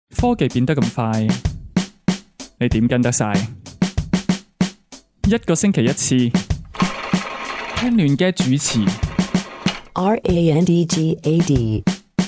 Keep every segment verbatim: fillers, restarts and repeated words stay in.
科技變得咁快，你點跟得晒？一個星期一次，聽亂嘅主持。 R A N D G A D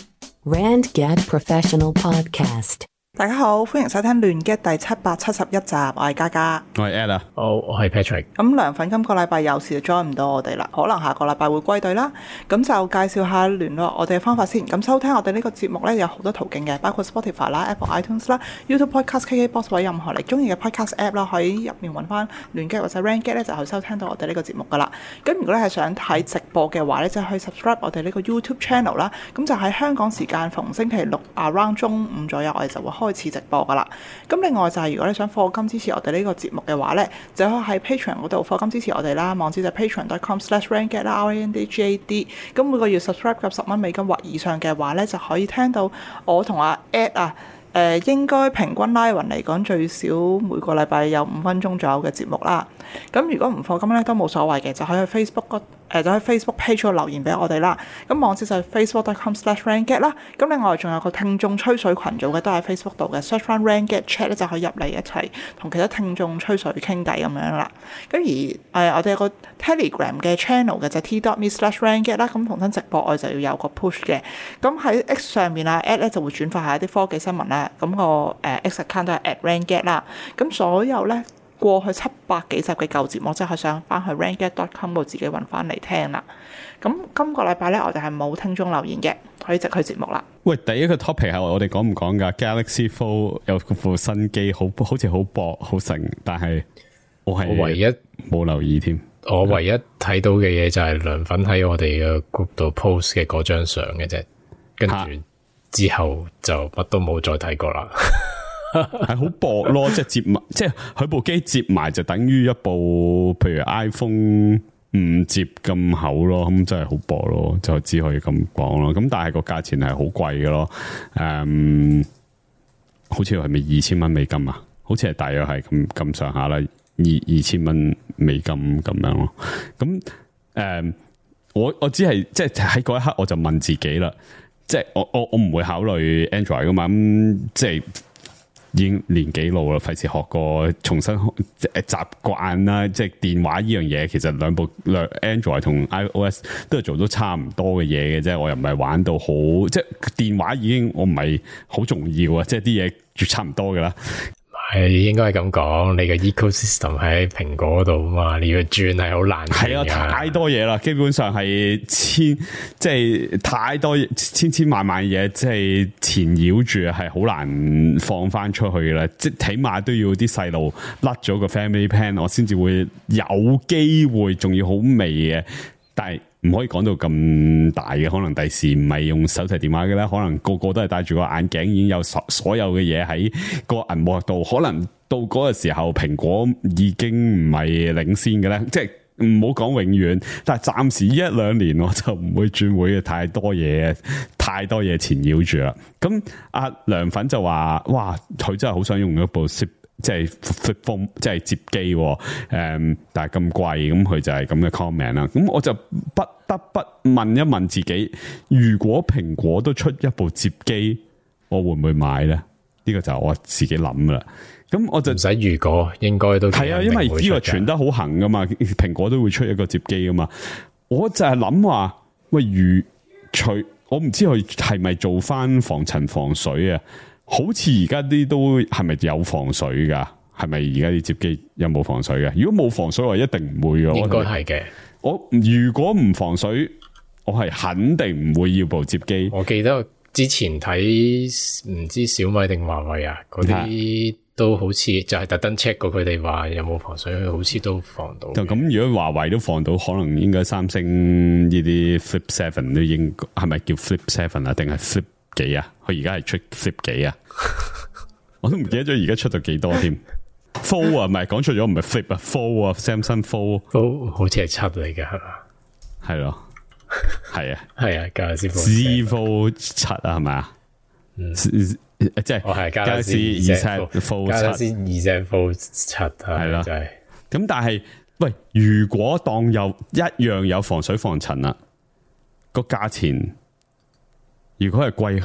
Randgad Professional Podcast。 大家好，歡迎收聽亂 gad 第七百七十一集，我係嘉嘉， 我係 Ed 啊， 好，我係 Patrick。 咁涼粉今個禮拜有事就 join 唔到我哋啦，可能下個禮拜會歸隊啦。咁就介紹下聯絡我哋嘅方法先。咁收聽我哋呢個節目呢，有好多途徑嘅，包括 Spotify 啦、Apple iTunes 啦、YouTube Podcast、K K Box 或者任何你中意嘅 Podcast App 啦，可以入面揾翻亂 gad 或者 Randgad 咧，就可以收聽到我哋呢個節目噶啦。咁如果你係想睇直播嘅話呢，就可以 subscribe 我哋呢個 YouTube Channel 啦。咁就喺香港時間逢星期六 around 中午左右，我哋就會開始直播噶啦。咁另外就係如果你想課金支持我哋呢個節目嘅話呢，就可以喺 Patreon 嗰度課金支持我哋啦，網址就係 patreon dot com slash randgad 啦 ，R A N D G A D。咁每個月 subscribe 及十蚊美金或以上嘅話呢，就可以聽到我同阿 Ed 啊，誒、呃、應該平均拉勻嚟講最少每個禮拜有五分鐘左右嘅節目啦。咁如果唔課金呢，都冇所謂嘅，就可以去 Facebook 個。誒就喺 Facebook page 度留言俾我哋啦，咁網址就係 facebook dot com slash randgad 啦。咁另外仲有個聽眾吹水群組嘅，都喺 Facebook 度嘅 search 翻 Randgad chat 咧，就可以入嚟一齊同其他聽眾吹水傾偈咁樣啦。咁而誒、呃、我哋有個 Telegram 嘅 channel 嘅就係 t dot me slash randgad 啦。咁逢親直播我就要有個 push 嘅。咁喺 X 上面啊 ，at 咧就會轉發下一啲科技新聞啦。咁、那個誒 X account 都係 at randgad 啦。咁所有咧。過去七百幾集嘅舊節目，即係上翻去 randgad dot com 度自己揾翻嚟聽啦。咁今個禮拜咧，我哋係冇聽眾留言嘅，可以直去節目啦。 喂，第一個 topic 係我哋講唔講㗎 ？Galaxy Fold 有副新機，好好似好薄好成，但係我係我唯一冇留意添。 我唯一睇到嘅嘢就係涼粉喺我哋嘅 group 度 post 嘅嗰張相嘅啫，跟住之後就乜都冇再睇過啦。 係好薄咯，即係接埋，即係佢部機接埋就等於一部，譬如 iPhone 五接咁厚咯，咁真係好薄咯，就只可以咁講咯。咁但係個價錢係好貴嘅咯，誒、嗯，好似係咪二千蚊美金啊？好似係大約係咁咁上下啦，二二千蚊美金咁樣咯。咁誒、嗯，我我只係即係喺嗰一刻我就問自己啦，即係我我我唔會考慮 Android 噶嘛，咁即係。已經年紀老啦，費事學過，重新即係習慣啦。即係電話呢樣嘢，其實兩部兩 Android 同 iOS 都係做到差唔多嘅嘢嘅啫。我又唔係玩到好，即係電話已經我唔係好重要啊。即係啲嘢就差唔多噶啦。 係應該係咁講，你嘅 ecosystem 喺蘋果度啊嘛，你要轉係好難。係啊，太多嘢啦，基本上係千，即係太多千千萬萬嘢，即係纏繞住，係好難放翻出去嘅啦。即係起碼都要啲細路甩咗個 family plan，我先至會有機會，仲要好微嘅，但係。唔可以講到咁大嘅，可能第時唔係用手提電話嘅啦，可能個個都係戴住個眼鏡，已經有所所有嘅嘢喺個銀幕度，可能到嗰個時候，蘋果已經唔係領先嘅咧，即係唔好講永遠，但係暫時一兩年我就唔會轉會嘅，太多嘢，太多嘢纏繞住啦。咁阿涼粉就話，哇，佢真係好想用一部即係 flip phone， 即係接機，誒、嗯，但係咁貴，咁佢就係咁嘅 comment 啦。咁我就不得不問一問自己，如果蘋果都出一部接機，我會唔會買咧？呢、這個就係我自己諗噶啦。咁我就唔使如果，應該都係啊，因為呢個傳得好行噶嘛，蘋果都會出一個接機噶嘛。我就係諗話，喂，如除我唔知佢係咪做翻防塵防水啊？好似而家啲都係咪有防水噶？係咪而家啲接機有冇防水嘅？如果冇防水，我一定唔會嘅。 應該係嘅。 我如果唔防水，我係肯定唔會要部接機。 我記得之前睇唔知小米定華為啊，嗰啲都好似就係特登 check 過佢哋話有冇防水，好似都防到。 就咁，如果華為都防到，可能應該三星呢啲 Flip Seven 都應該係咪叫 Flip Seven 啊？定係 Flip 幾啊？佢而家係出 Flip 幾啊？我都唔記得咗而家出到幾多添。Fold 啊，唔係講錯咗，唔係 Flip 啊 ，Fold 啊 ，Samsung Fold， 好似係七嚟㗎，係嘛？ 係咯，係啊， 係啊，加斯 Z Fold 七啊，係咪啊？ 嗯， 即係我係加斯二 Fold 加斯二 Fold 七係啦，就係。 咁但係喂，如果當有一樣有防水防塵啦，個價錢如果係貴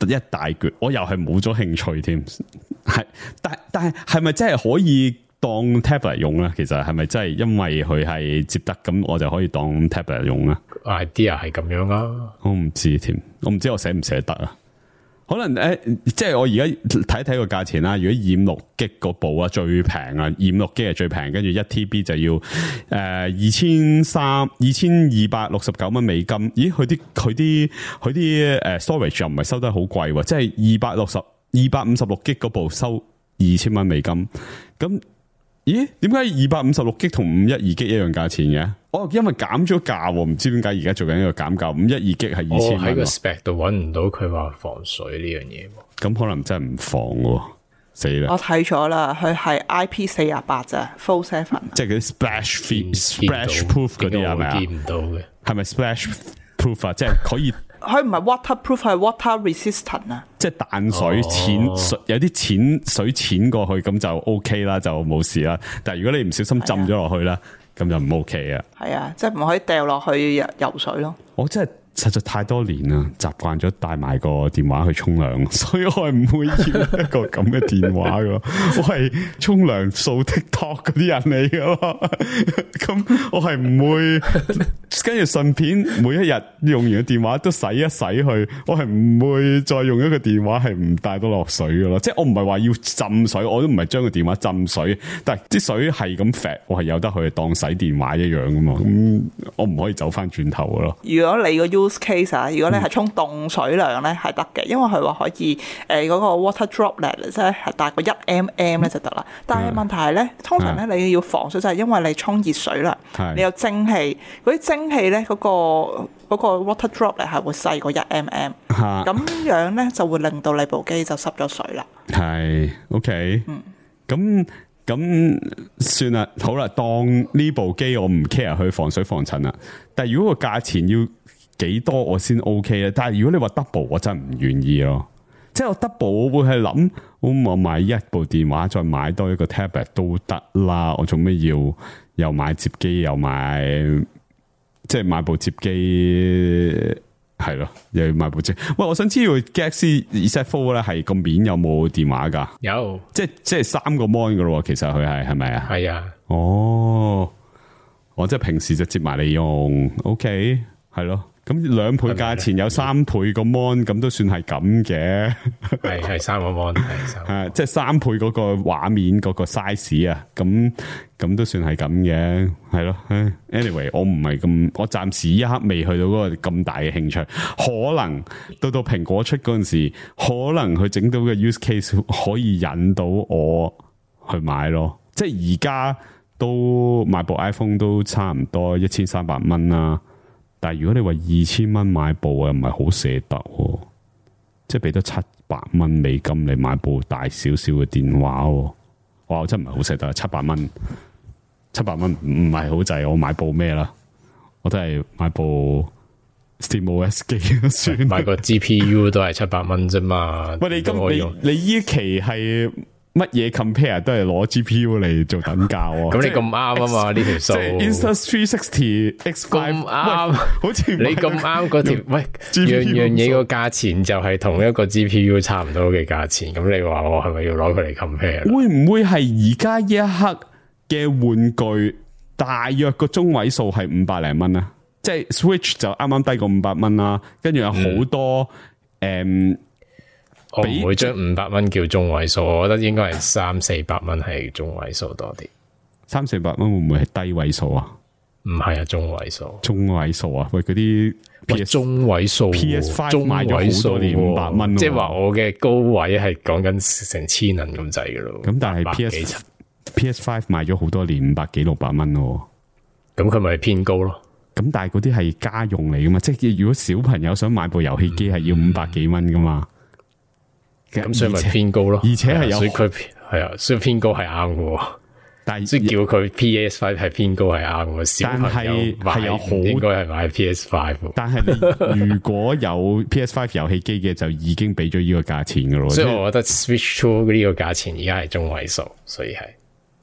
一大橛，我又係冇咗興趣添。係，但但係係咪真係可以當 tablet 用咧？其實係咪真係因為佢係接得，咁我就可以當 tablet 用咧 ？idea 係咁樣啊， 我唔知添，我唔知我捨唔捨得啊。可能誒、呃，即係我而家睇一睇個價錢啦。如果二五六 G 嗰部啊，最平啊，二五六 G 係最平，跟住一 T B 就要誒二千三二千二百六十九蚊美金。咦，佢啲佢啲佢啲誒 storage 又唔係收得好貴喎，即係二百六十二百五十六 G 嗰部收二千蚊美金。咁咦，點解二百五十六 G 同五一二 G 一樣價錢嘅？哦，因為減咗價，唔知點解而家做緊一個減價，五一二 G 係二千蚊。 我喺個 spec 度揾唔到佢話防水呢樣嘢， 咁可能真係唔防喎，死啦！ 我睇咗啦，佢係 I P 四十八咋 ，full seven， 即係嗰啲 splash free、splash proof 嗰啲係咪啊？ 見唔到嘅， 係咪 splash proof 啊？即係可以。 佢唔係 waterproof，係 water resistant 啊！ 即係淡水淺、哦、水有啲淺水淺過去咁就 OK 啦，就冇事啦。但係如果你唔小心浸咗落去啦，咁就唔 OK 啊。係啊，即係唔可以掉落去游水咯。 我真係實在太多年啦，習慣咗帶埋個電話去沖涼，所以我係唔會要一個咁嘅電話噶。我係沖涼掃 TikTok 嗰啲人嚟噶咯。咁我係唔會跟住順便每一日用完個電話都洗一洗去。我係唔會再用一個電話係唔帶到落水噶咯。即係我唔係話要浸水，我都唔係將個電話浸水，但係啲水係咁揈，我係由得佢當洗電話一樣噶嘛。咁我唔可以走翻轉頭噶咯。 如果你個 use case 啊，如果你係沖凍水涼咧，係得嘅，因為佢話可以誒嗰、呃那個 water droplet 即係大過一 mm 咧就得啦。但係問題係咧，通常咧你要防水就係因為你沖熱水啦，你有蒸氣，嗰啲蒸氣咧嗰個嗰、那個 water droplet 係會細過一 mm，咁樣咧就會令到你部機就濕咗水啦。係 ，OK，嗯，咁咁算啦，好啦，當呢部機我唔 care 去防水防塵啦，但係如果個價錢要幾多我先 OK 咧？但係如果你話 double，我真係唔願意咯。即係我 double，我會係諗，我買一部電話，再買多一個 tablet 都得啦。我做咩要又買摺機，又買即係買部摺機，係咯，又要買部摺。喂，我想知道 Galaxy Z Fold 咧係個面有冇電話噶？ 有，即係即係三個 mon 噶咯。其實佢係係咪啊？ 係啊。 哦，我即係平時就接埋嚟用 ，OK， 係咯。咁兩倍價錢有三倍個 mon， 咁都算係咁嘅。 係係三個 mon， 係係即係三倍嗰個畫面嗰個 size 啊，咁咁都算係咁嘅，係咯。anyway， 我唔係咁，我暫時一刻未去到嗰個咁大嘅興趣。可能到到蘋果出嗰陣時，可能佢整到嘅 use case 可以引到我去買咯。即係而家都買部 iPhone 都差唔多一千三百蚊啦。但係如果你話二千蚊買部啊，又唔係好捨得，即係俾得七百蚊美金嚟買部大少少嘅電話，哇！我真係唔係好捨得，七百蚊，七百蚊唔係好滯，我買部咩啦？我都係買部 SteamOS 機算， 買個 G P U 都係七百蚊啫嘛。 喂，你今你你依期係？乜嘢 compare 都係攞 G P U 嚟做等價喎？ 咁你咁啱啊嘛？呢條數 Insta three sixty X five 咁啱， 好似你咁啱嗰條喂，樣樣嘢個價錢就係同一個 G P U 差唔多嘅價錢。咁你話我係咪要攞佢嚟 compare？ 會唔會係而家呢一刻嘅玩具大約個中位數係五百零蚊啊？即係 Switch 就啱啱低過五百蚊啦，跟住有好多誒。嗯嗯我唔會將五百蚊叫中位數，我覺得應該係三四百蚊係中位數多啲。 三四百蚊會唔會係低位數啊？ 唔係啊，中位數。 中位數啊？喂，嗰啲 P S 中位數 P S five 買咗好多年五百蚊， 即係話我嘅高位係講緊成千銀咁滯嘅咯。 咁但係 P S P S five 賣咗好多年五百幾六百蚊咯。 咁佢咪偏高咯？ 咁但係嗰啲係家用嚟噶嘛？即係如果小朋友想買部遊戲機係要五百幾蚊噶嘛？ 咁、嗯、所以咪偏高咯， 而且係有， 所以佢係啊，所以偏高係啱嘅。但係所以叫佢 P S five 係偏高係啱嘅。小朋友係有好應該係買 P S five。 但係你如果有 P S five 遊戲機嘅，就已經俾咗呢個價錢噶咯。 所以我覺得 Switch Two 呢個價錢而家係中位數，所以係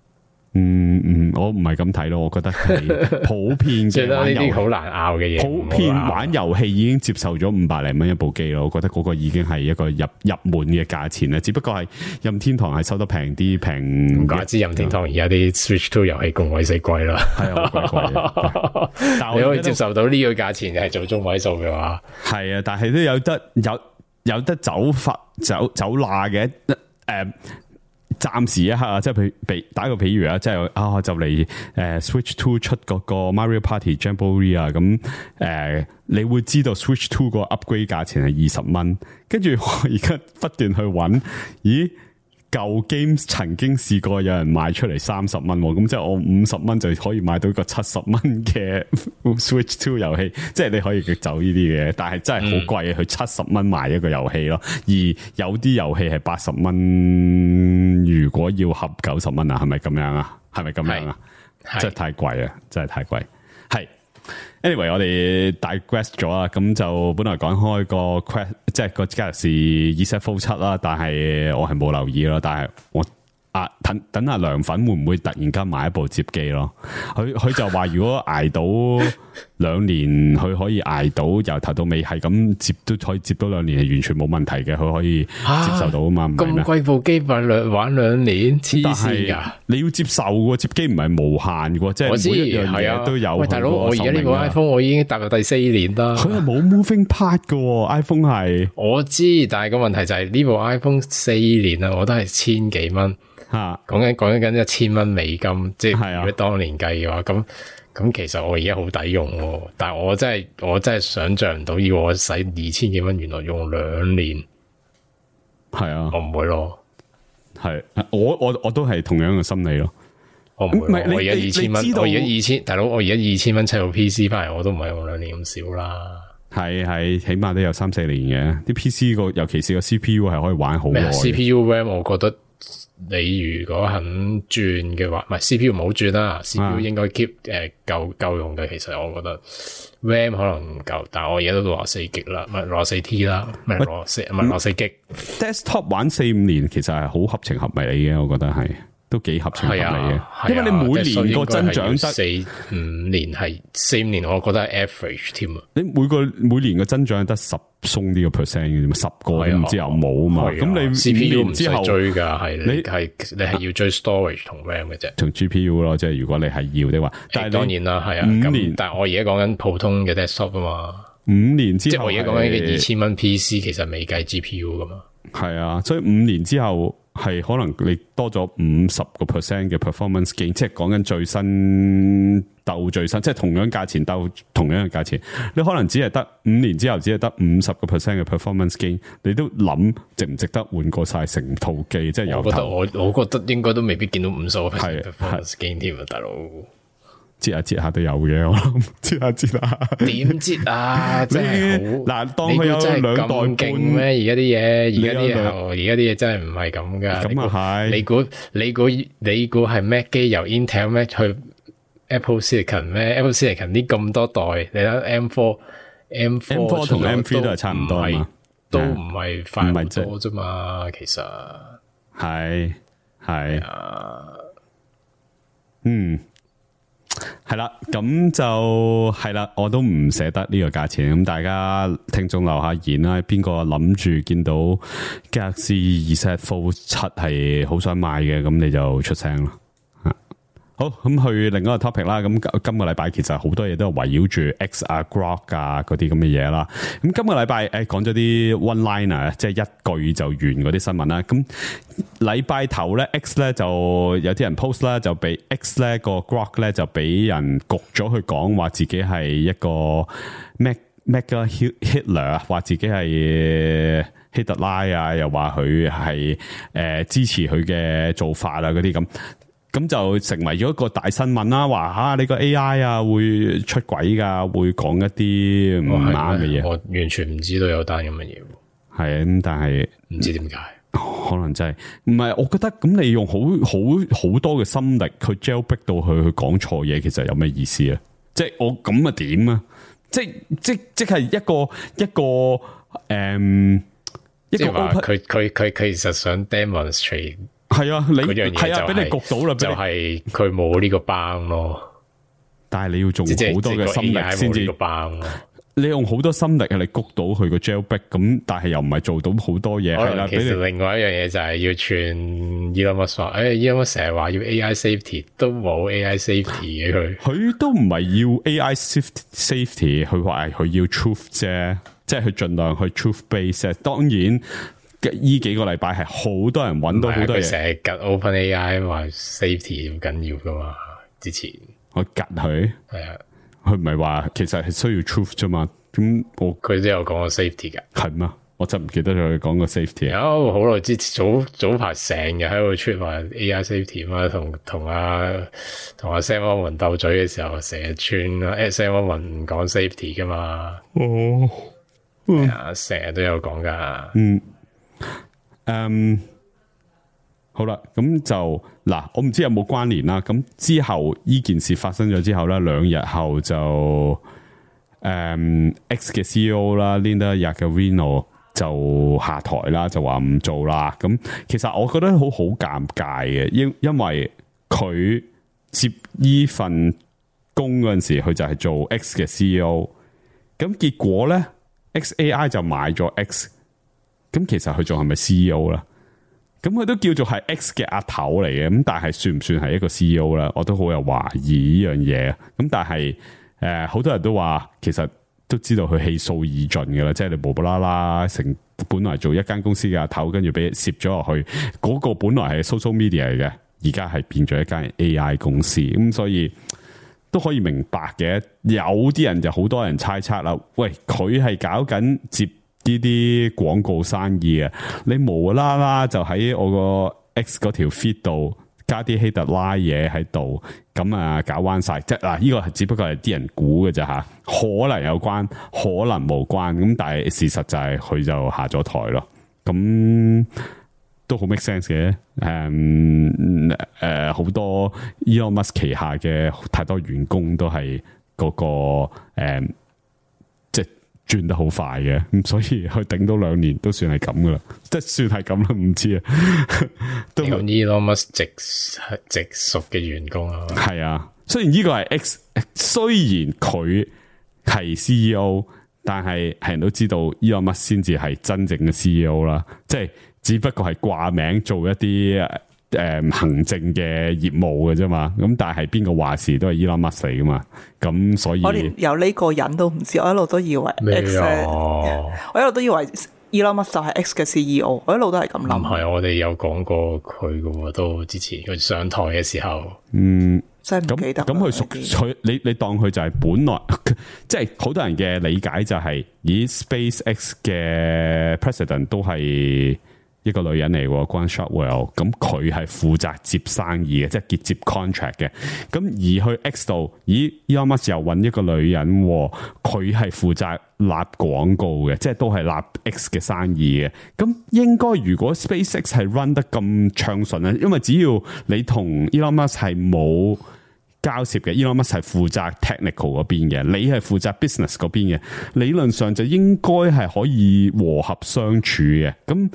嗯嗯，我唔係咁睇咯，我覺得係普遍嘅玩遊戲好難拗嘅嘢， 普遍玩遊戲已經接受咗五百零蚊一部機咯，我覺得嗰個已經係一個入入門嘅價錢啦，只不過係任天堂係收得平啲，平唔怪之任天堂而家啲 Switch Two 遊戲咁鬼死貴啦， 係啊，貴貴但你可以接受到呢個價錢係做中位數嘅話， 係啊，但係都有得有有得走法走走罅嘅誒。呃暫時一刻啊，即係譬如打個譬如啊，即係啊就嚟誒 Switch Two 出嗰個 Mario Party Jamboree 啊，咁、呃、誒你會知道 Switch Two 個 upgrade 價錢係二十蚊，跟住我而家不斷去揾，咦舊 games 曾經試過有人賣出嚟三十蚊，咁即係我五十蚊就可以買到一個七十蚊嘅 Switch Two 遊戲，即係你可以走呢啲嘅，但係真係好貴，佢七十蚊賣一個遊戲咯，而有啲遊戲係八十蚊，如果要合九十蚊啊，係咪咁樣啊？係咪咁樣啊？真係太貴啊！真係太貴。係 anyway， 我哋 digress 咗啦，咁就本來講開個 quest， 即係個 Galaxy Z Fold 七啦，但係我係冇留意咯，但係我啊等等阿涼粉會唔會突然間買一部摺機咯？佢佢就話如果捱到兩年，佢可以捱到由頭到尾係咁摺都可以摺到兩年，係完全冇問題嘅，佢可以接受到啊嘛。 咁貴部機玩兩玩兩年，黐線㗎！ 你要接受嘅摺機唔係無限嘅，即係每一樣嘢都有。 喂，大佬，我而家呢個 iPhone 我已經踏入第四年啦。 佢係冇 moving part 嘅 iPhone 係。 我知，但係個問題就係呢部 iPhone 四年啦，我都係千幾蚊。吓，講緊講緊緊一千蚊美金，即係如果當年計嘅話，咁咁其實我而家好抵用，但係我真係我真係想象唔到要我使二千幾蚊，原來用兩年， 係啊， 我唔會咯， 係我我我都係同樣嘅心理咯， 我唔會，我而家二千蚊，我而家二千，大佬我而家二千蚊砌部 P C 翻嚟，我都唔係用兩年咁少啦，係係起碼都有三四年嘅，啲 P C 個尤其是個 C P U 係可以玩好耐 ，C P U RAM 我覺得。你如果肯轉嘅話，唔係 C P U 唔好轉啦 ，C P U 應該 keep 誒夠夠用嘅。其實我覺得 RAM 可能唔夠，但係我而家都六十四 G 啦，唔係六十四 T 啦，唔係六十四，唔係六十四 G。Desktop 玩四五年其實係好合情合理嘅，我覺得係都幾合情合理嘅、啊啊。因為你每年個增長得四五年係四五年，我覺得係 average 添啊。 你每個每年嘅增長得十鬆啲個 percent 嘅啫，十個都唔知有冇啊嘛。咁、啊、你 C P U 唔使之後追噶，係你係你係要追 storage 同 RAM 嘅啫， 同 G P U 咯。即係如果你係要的話，但係當然啦，係啊。五年，但係我而家講緊普通嘅 desktop 啊嘛。 五年之後， 即係我而家講緊嘅二千蚊 P C， 其實未計 G P U 噶嘛。 係啊，所以五年之後係可能你多咗五十個 percent 嘅 performance gain， 即係講緊最新鬥最新，即係同樣價錢鬥同樣嘅價錢，你可能只係得五年之後只係得五十個 percent 嘅 performance gain， 你都諗值唔值得換過晒成套機？即係由頭。我覺得我我覺得應該都未必見到五十個 percent performance gain 添啊，大佬。 折下折下都有嘅，我諗折下折下。 點折啊？真係嗱，當佢有兩代勁咩？而家啲嘢，而家啲嘢，而家啲嘢真係唔係咁噶。 咁啊係。 你估你估你估係 Mac 機由 Intel Mac 去 Apple Silicon 咩 ？Apple Silicon 啲咁多代，你睇 M 四、M 四同 M 三都係差唔多啊嘛， 都唔係快好多啫嘛。其實係係啊，嗯。係啦，咁就係啦，我都唔捨得呢個價錢。咁大家聽眾留下言啦，邊個諗住見到 Galaxy Z Fold 七係好想買嘅，咁你就出聲咯。好，咁去另一個 topic 啦。咁今個禮拜其實好多嘢都係圍繞住 X 啊、Grok 啊嗰啲咁嘅嘢啦。咁今個禮拜誒講咗啲 one liner， 即係一句就完嗰啲新聞啦。咁禮拜頭咧 X 咧就有啲人 post 啦，就俾 X 咧個 Grok 咧就俾人焗咗去講話自己係一個 Mac Mega Hitler， 話自己係希特拉啊，又話佢係誒支持佢嘅做法啊嗰啲咁。咁就成為咗一個大新聞啦，話吓你個 A I 啊會出軌噶，會講一啲唔啱嘅嘢。 我完全唔知道有單咁嘅嘢。 係咁，但係唔知點解， 可能真係唔係。我覺得咁你用好好好多嘅心力去 jailbreak 到佢去講錯嘢，其實有咩意思啊？即係我咁啊點啊？即即即係一個一個誒、嗯，一個話佢佢佢其實想 demonstrate。 係啊，你嗰樣嘢係啊，俾你焗到啦， 就係佢冇呢個幫咯。 但係你要做好多嘅心力先至。你用好多心力係你谷到佢個 jailbreak 咁，但係又唔係做到好多嘢係啦。 其實另外一樣嘢就係要串 Elon Musk 話，誒 Elon Musk 成日話要 A I safety， 都冇 A I safety 嘅佢。佢都唔係要 A I safety， 佢話係佢要 truth 啫，即係佢盡量去 truth base。當然呢幾個禮拜係好多人揾到好多嘢。 佢成日吉 Open A I 話 safety 好緊要噶嘛？之前我吉佢係啊。 佢唔係話其實係需要 truth 啫嘛，咁我佢都有講過 safety 㗎， 係嘛？我真唔記得咗佢講過 safety。 有好耐之前早早排成日喺度出話 A I safety 嘛，同同阿同阿 Sam Altman 鬥嘴嘅時候，成日串啊 Sam Altman 唔講 safety 噶嘛。 哦， 係啊，成日都有講噶。 嗯，嗯。好啦，咁就嗱，我唔知有冇關聯啦。咁之後呢件事發生咗之後咧，兩日後就誒、嗯、X 嘅 C E O 啦 Linda Yaccarino 就下台啦，就話唔做啦。咁其實我覺得好好尷尬嘅，因因為佢接呢份工嗰陣時，佢就係做 X 嘅 C E O。咁結果咧 ，X A I 就買咗 X。咁其實佢仲係咪 C E O 啦？咁佢都叫做係 X 嘅阿頭嚟嘅，咁但係算唔算係一個 C E O 咧？我都好有懷疑呢樣嘢。咁但係誒，好、呃、多人都話，其實都知道佢氣數已盡嘅啦，即係你無無啦啦成本來做一間公司嘅阿頭，跟住俾攝咗落去，嗰、那個本來係 social media 嚟嘅，而家係變咗一間 A I 公司。咁所以都可以明白嘅。有啲人就好多人猜測啦，喂，佢係搞緊接呢啲廣告生意啊，你無啦啦就喺我個 X 嗰條 feed 度加啲希特拉嘢喺度，咁啊搞彎晒，即係嗱，呢個係只不過係啲人估嘅咋吓，可能有關，可能無關，咁但係事實就係佢就下咗台咯，咁都好 make sense 嘅，誒誒好多 Elon Musk 旗下嘅太多員工都係嗰、那個誒。嗯轉得好快嘅，咁所以佢頂到兩年都算係咁噶啦，即係算係咁啦，唔知啊。都有 Elon Musk 直直屬嘅員工啊， 係啊。雖然呢個係 X， 雖然佢係 C E O， 但係係人都知道 Elon Musk 先至係真正嘅 C E O 啦，即係只不過係掛名做一啲誒、嗯、行政嘅業務嘅啫嘛。咁但係邊個話事都係 Elon Musk 嚟噶嘛。咁所以我連有呢個人都唔知，我一路都以為 X，我一路都以為 Elon Musk 就係 X 嘅 C E O， 我一路都係咁諗。唔係， 我哋有講過佢嘅喎，都之前佢上台嘅時候， 嗯， 真係唔記得。 咁佢屬佢，你你當佢就係本來，即係好多人嘅理解就係、是，咦 SpaceX 嘅 President 都係一個女人嚟喎，關 Shotwell， 咁佢係負責接生意嘅，即係結接 contract 嘅。咁而去 X 度，咦 Elon Musk 又揾一個女人，佢係負責立廣告嘅，即係都係立 X 嘅生意嘅。咁應該如果 SpaceX 係 run 得咁暢順咧，因為只要你同 Elon Musk 係冇交涉嘅 ，Elon Musk 係負責 technical 嗰邊嘅，你係負責 business 嗰邊嘅，理論上就應該係可以和合相處嘅。咁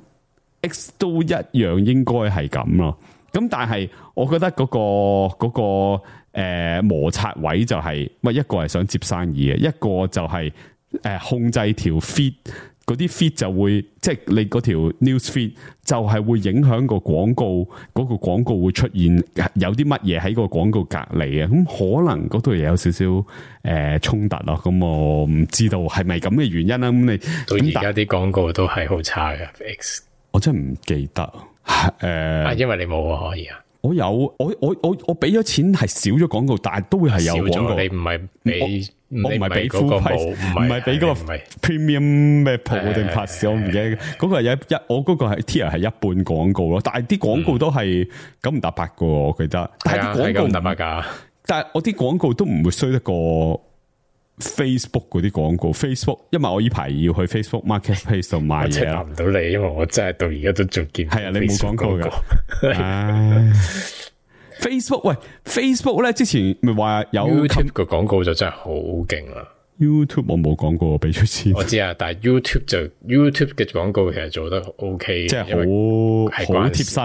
X 都一樣應該係咁咯，咁但係我覺得嗰、嗰個、嗰個誒摩擦位就係、是，喂一個係想接生意嘅，一個就係、是、誒、呃、控制條 feed 嗰啲 feed 就會，即係你嗰條 news feed 就係會影響個廣告，嗰、嗰個廣告會出現有啲乜嘢喺個廣告隔離啊，咁可能嗰度有少少誒衝突咯，咁我唔知道係咪咁嘅原因啦。咁你到而家啲廣告都係好差嘅 X。 我真係唔記得，誒、呃， 因為你冇啊，可以啊。 我有，我我我我俾咗錢係少咗廣告，但係都會係有廣告。 你唔係俾， 我唔係俾 full price，唔係俾嗰個 premium 咩 pro 定 plus，我唔記得。嗰個係一一，我嗰個係 tier 係一半廣告咯，但係啲廣告都係九唔搭八個，我記得。但係啲廣告唔搭八噶。 但係我啲廣告都唔會衰得過 Facebook 嗰啲廣告 ，Facebook， 因為我依排要去 Facebook Marketplace 度買嘢啦。 唔到你，因為我真係到而家都仲見。 係啊，你冇廣告噶。唉，Facebook 喂 ，Facebook 咧之前咪話有 YouTube 個廣告就真係好勁啦。 YouTube 我冇廣告，我俾咗錢。 我知啊，但係 YouTube 就 YouTube 嘅廣告其實做得 OK， 即係好好貼身啊。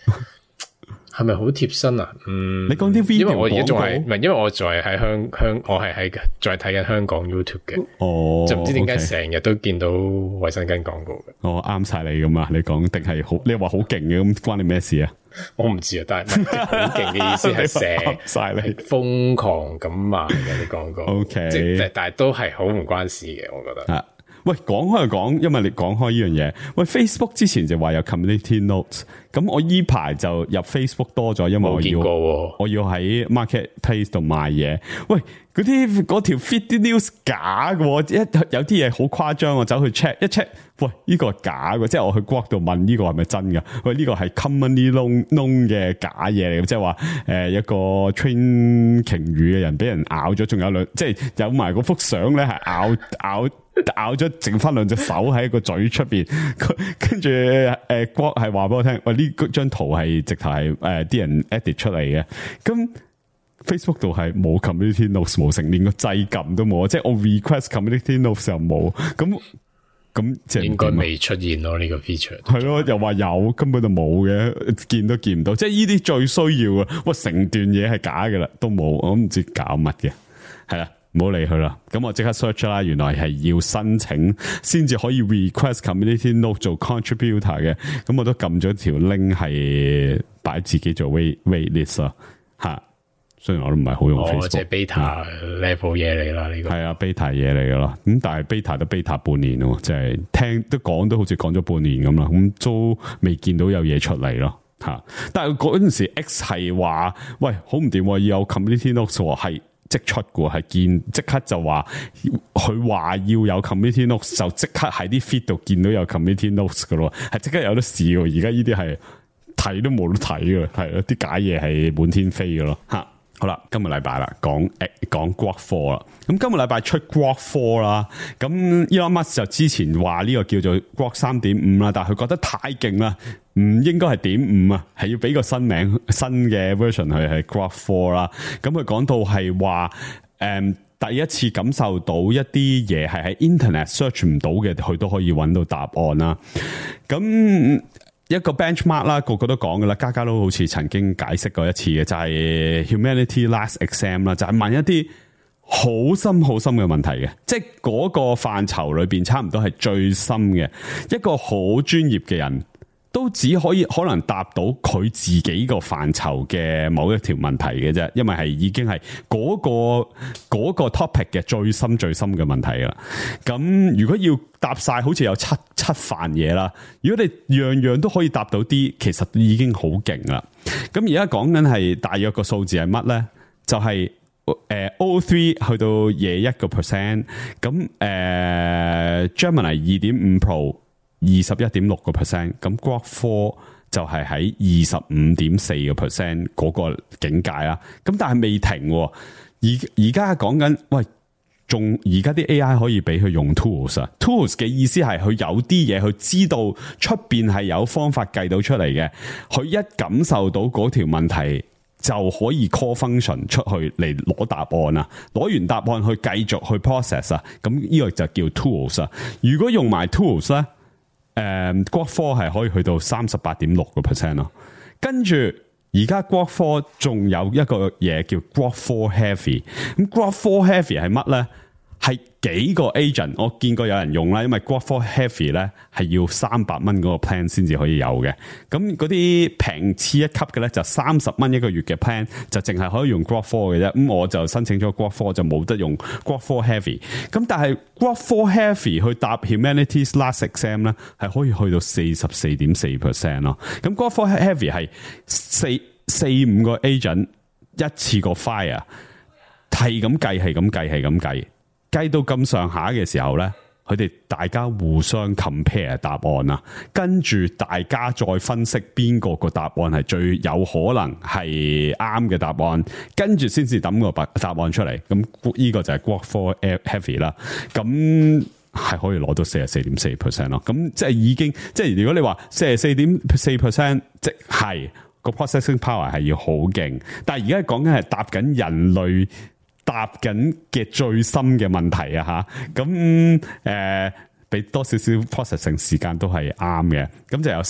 係咪好貼身啊？嗯， 你講啲 video 因為我而家仲係廣告唔係？因為我仲係喺香香，我係喺再睇緊香港 YouTube 嘅。 哦， 就唔知點解 OK 成日都見到衛生巾廣告嘅。 哦，啱晒你咁啊！你講定係好，你話好勁嘅，咁關你咩事啊？ 我唔知啊，但係唔係好勁嘅意思係成晒你瘋狂咁賣嘅啲廣告。 OK 即係但係都係好唔關事嘅，我覺得。 啊，喂，講開就講，因為你講開呢樣嘢。喂 ，Facebook 之前就話有 Community Notes，咁我依排就入 Facebook 多咗，因為我要我要喺 Marketplace 度賣嘢。喂，嗰啲嗰條 feed 啲 news 假嘅，一有啲嘢好誇張，我走去 check 一 check， 喂，呢個係假嘅，即係我去 Grok 度問呢個係咪真㗎？喂，呢個係 commonly known known 嘅假嘢嚟嘅，即係話誒一個 train 鯨魚嘅人俾人咬咗，仲有兩，即係有埋嗰幅相咧係咬咬。咬咗剩翻兩隻手喺個嘴出邊，跟住誒 Grok 係話俾我聽，喂，呢張圖係直頭係誒啲人 edit 出嚟嘅。咁 Facebook 度係冇 community notes 冇成，連個掣撳都冇，即係我 request community notes 又冇。咁咁即係應該未出現咯呢個 feature。 係咯，又話有，根本就冇嘅，見都見唔到。即係呢啲最需要啊！喂，成段嘢係假嘅啦，都冇，我唔知搞乜嘅，係啦。唔好理佢啦，咁我即刻 search 啦，原來係要申請先至可以 request community note 做 contributor 嘅，咁我都撳咗條 link 係擺自己做 wait wait list 啦，吓，雖然我都唔係好用 Facebook， 哦，即係 beta level 嘢嚟啦呢個， 係啊 beta 嘢嚟噶啦，咁但係 beta 都 beta 半年咯，即係聽都講都好似講咗半年咁啦，咁都未見到有嘢出嚟咯，吓，但係嗰陣時 X 係話喂好唔掂，要有 community note 係。即出嘅係見即刻就話佢話要有 community notes 就即刻喺啲 feed 度見到有 community notes 嘅咯，係即刻有得試嘅。而家呢啲係睇都冇得睇嘅，係咯，啲假嘢係滿天飛嘅咯吓。好啦，今個禮拜啦，講誒講 Grok 四啦。咁今個禮拜出 Grok 四啦，咁 Elon Musk 就之前話呢個叫做 Grok 三點五啦，但係佢覺得太勁啦，唔應該係點五啊，係要俾個新名新嘅 version 佢係 Grok 四啦。咁佢講到係話誒第一次感受到一啲嘢係喺 Internet search 唔到嘅，佢都可以揾到答案啦。咁一個 benchmark 啦，個個都講噶啦，家家都好似曾經解釋過一次嘅，就係 Humanity Last Exam 啦，就係問一啲好深好深嘅問題嘅，即係嗰個範疇裏邊差唔多係最深嘅，一個好專業嘅人都只可以可能答到佢自己個範疇嘅某一條問題嘅啫，因為係已經係嗰個嗰個 topic 嘅最深最深嘅問題啦。咁如果要答晒，好似有七七範嘢啦。如果你樣樣都可以答到啲，其實已經好勁啦。咁而家講緊係大約個數字係乜咧？就係誒 O 三去到廿一個 percent，咁誒 Gemini 二點五 Pro。二十一點六個 percent，咁 Grok 四就係喺二十五點四個 percent 嗰個境界啦。咁但係未停，而而家講緊，喂，仲而家啲 A I 可以俾佢用 tools 啊 ？tools 嘅意思係佢有啲嘢，佢知道出邊係有方法計到出嚟嘅，佢一感受到嗰條問題就可以 call function 出去嚟攞答案啊！攞完答案去繼續去 process 啊！咁呢個就叫 tools 啊！如果用埋 tools 咧？誒 Grok 四係可以去到三十八點六個 percent 咯，跟住而家 Grok 四仲有一個嘢叫 Grok 四 Heavy， 咁 Grok 四 Heavy 係乜咧？係幾個 agent， 我見過有人用啦，因為 Grok 四 Heavy 咧係要三百蚊嗰個 plan 先至可以有嘅。咁嗰啲平次一級嘅咧就三十蚊一個月嘅 plan， 就淨係可以用 Grok 四嘅啫。咁我就申請咗 Grok 四就冇得用 Grok 四 Heavy。咁但係 Grok 四 Heavy 去答 Humanity's Last Exam 咧係可以去到四十四點四 percent 咯。咁 Grok 四 Heavy 係四四五個 agent 一次過 fire， 係咁計係咁計係咁計。計到咁上下嘅時候咧，佢哋大家互相 compare 答案啊，跟住大家再分析邊個個答案係最有可能係啱嘅答案，跟住先至抌個答案出嚟。咁呢個就係 Grok 四 Heavy 啦。咁係可以攞到四十四點四 percent 咯。咁即係已經，即係如果你話四十四點四 percent，即係個 processing power 係要好勁。但係而家講緊係答緊人類。答緊嘅最深嘅問題啊吓，咁誒俾多少少 processing 時間都係啱嘅，咁就有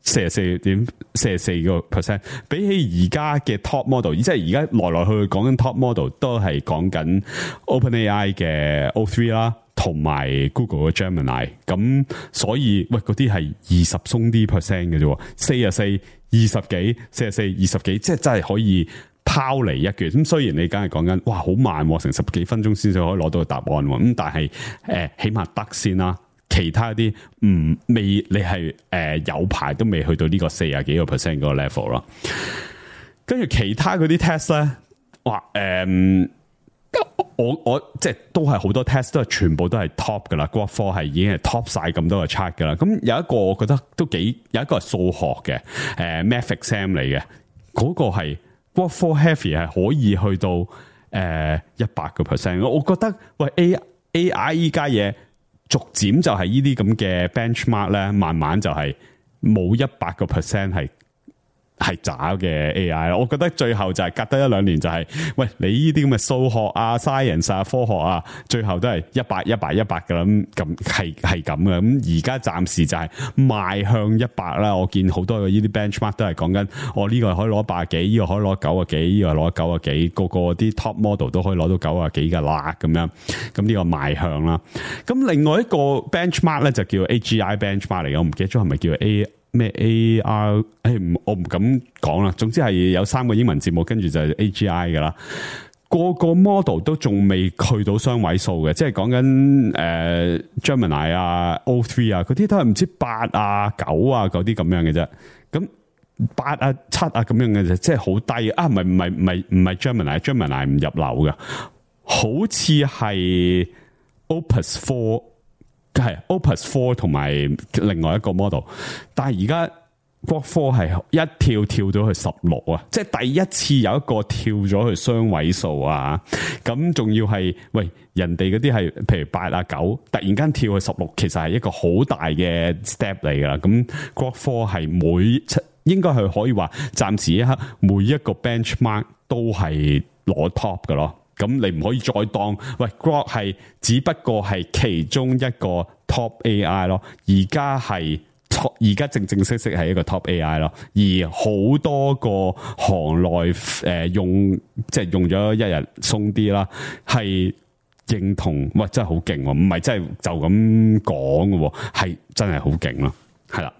四十四點四十四個 percent， 比起而家嘅 top model， 即係而家來來去去講緊 top model 都係講緊 OpenAI 嘅 O 三 啦，同埋 Google 嘅 Gemini， 咁所以喂嗰啲係二十鬆啲 percent 嘅啫，四十四、二十幾、四十四、二十幾，即係真係可以拋離一橛。咁雖然你梗係講緊哇好慢，成十幾分鐘先至可以攞到個答案，咁但係誒、呃、起碼得先啦。其他啲唔未，你係誒、呃、有排都未去到呢個四十幾個 percent 嗰個 level 咯。跟住其他嗰啲 test 咧，哇誒、呃，我我即係都係好多 test 都係全部都係 top 噶啦 ，Grok 四係已經係 top 晒咁多個 chart 噶啦。咁有一個我覺得都幾有一個係數學嘅，誒、呃、math exam 嚟嘅，嗰、那個係 Grok 四 heavy 係可以去到誒一百個 percent。我覺得喂 A A I 依家嘢。逐漸就係呢啲咁嘅 benchmark 咧，慢慢就係冇一百個 percent 係係渣嘅 A I 咯。我覺得最後就係隔得一兩年就係、是，喂你呢啲咁嘅數學啊、science 啊、科學啊，最後都係一百、一百、一百噶啦。咁咁係係咁嘅。咁而家暫時就係邁向一百啦。我見好多嘅呢啲 benchmark 都係講緊，我、哦、呢、這個可以攞八十幾，呢、這個可以攞九十幾，呢、這個攞九十幾，個個啲 top model 都可以攞到九十幾噶啦。咁樣咁呢個邁向啦。咁另外一個 benchmark 咧就叫 A G I benchmark 嚟嘅，我唔記得咗係咪叫 A。咩 A R？ 誒、哎，我唔敢講啦。總之係有三個英文字母，跟住就係 A G I 噶啦。個個 model 都仲未去到雙位數嘅，即係講緊誒 Gemini 啊、O 三 啊，嗰啲都係唔知八啊、九啊嗰啲咁樣嘅啫。咁八啊、七啊咁樣嘅啫，即係好低啊！唔係唔係唔係唔係 Gemini，Gemini 唔入流嘅，好似係 Opus 四。係 Opus 四同埋另外一個 model， 但係而家 Grok 四係一跳跳到去十六啊！即係第一次有一個跳咗去雙位數啊！咁仲要係喂人哋嗰啲係譬如八啊九，突然間跳去十六，其實係一個好大嘅 step 嚟噶啦。咁 Grok 四係每應該係可以話暫時一刻每一個 benchmark 都係攞 top 噶咯。咁你唔可以再當喂 Grok 係只不過係其中一個 top A I 咯，而家係而家正正式式係一個 top A I 咯，而好多個行內誒、呃、用即係用咗一日鬆啲啦，係認同喂真係好勁，唔係真係就咁講嘅，係真係好勁咯，係啦。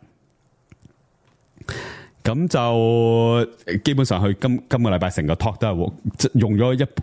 咁就基本上佢今今個禮拜成個 talk 都係用咗一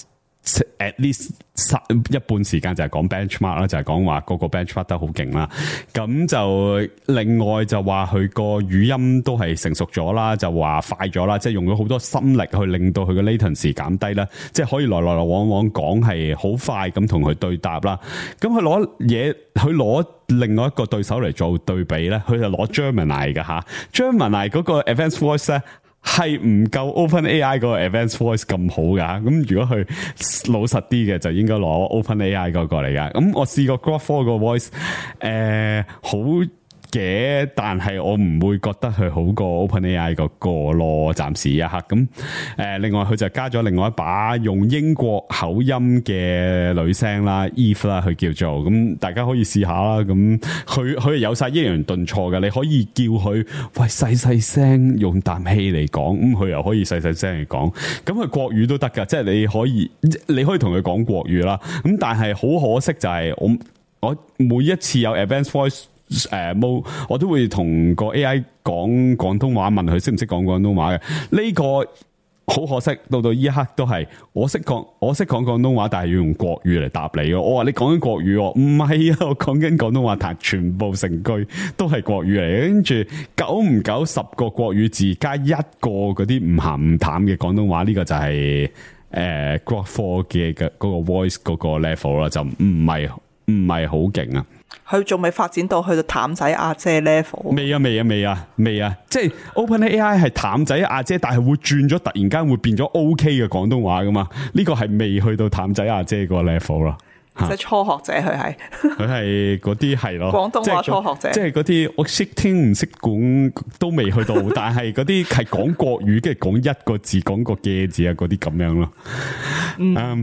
at least 一半時間就係講 benchmark 啦，就係講話個個 benchmark 都好勁啦。咁就另外就話佢個語音都係成熟咗啦，就話快咗啦，即係用咗好多心力去令到佢嘅 latency 減低啦，即係可以來來來往往講係好快咁同佢對答啦。咁佢攞嘢，佢攞另外一個對手嚟做對比咧，佢就攞 Gemini 嘅吓 Gemini 嗰個 advanced voice 咧。係唔夠 OpenAI 嗰個 Advanced Voice 咁好噶，咁如果佢老實啲嘅，就應該攞 OpenAI 嗰個嚟噶。咁我試過 Grok 四個 voice，誒、呃、好嘅，但係我唔會覺得佢好過 OpenAI 嗰個咯，暫時一刻。咁誒、呃，另外佢就加咗另外一把用英國口音嘅女聲啦 ，Eve 啦，佢叫做咁，大家可以試下啦。咁佢佢有晒抑揚頓挫嘅，你可以叫佢喂細細聲用啖氣嚟講，咁佢又可以細細聲嚟講。咁佢國語都得噶，即係你可以你可以同佢講國語啦。咁但係好可惜就係我我每一次有 Advanced Voice。誒、呃，冇，我都會同個 A I 講廣東話，問佢識唔識講廣東話嘅。呢、這個好可惜，到到依一刻都係我識講，我識講廣東話，但係要用國語嚟答你嘅。我話你講緊國語，唔係啊，我講緊廣東話，但全部成句都係國語嚟。跟住久唔久十個國語字加一個嗰啲唔鹹唔淡嘅廣東話，呢、這個就係誒 Grok 四嘅嘅嗰個 voice 嗰個 level 啦，就唔係唔係好勁啊。 佢仲未發展到去到淡仔阿姐 level。未啊未啊未啊未啊！即係 OpenAI 係淡仔阿姐，但係會轉咗，突然間會變咗 OK 嘅廣東話噶嘛？呢個係未去到淡仔阿姐個 level 咯。 即係初學者，佢係佢係嗰啲係咯， 廣東話初學者， 即係嗰啲我識聽唔識講都未去到，但係嗰啲係講國語，跟住講一個字講個嘅字啊，嗰啲咁樣咯。嗯。Um,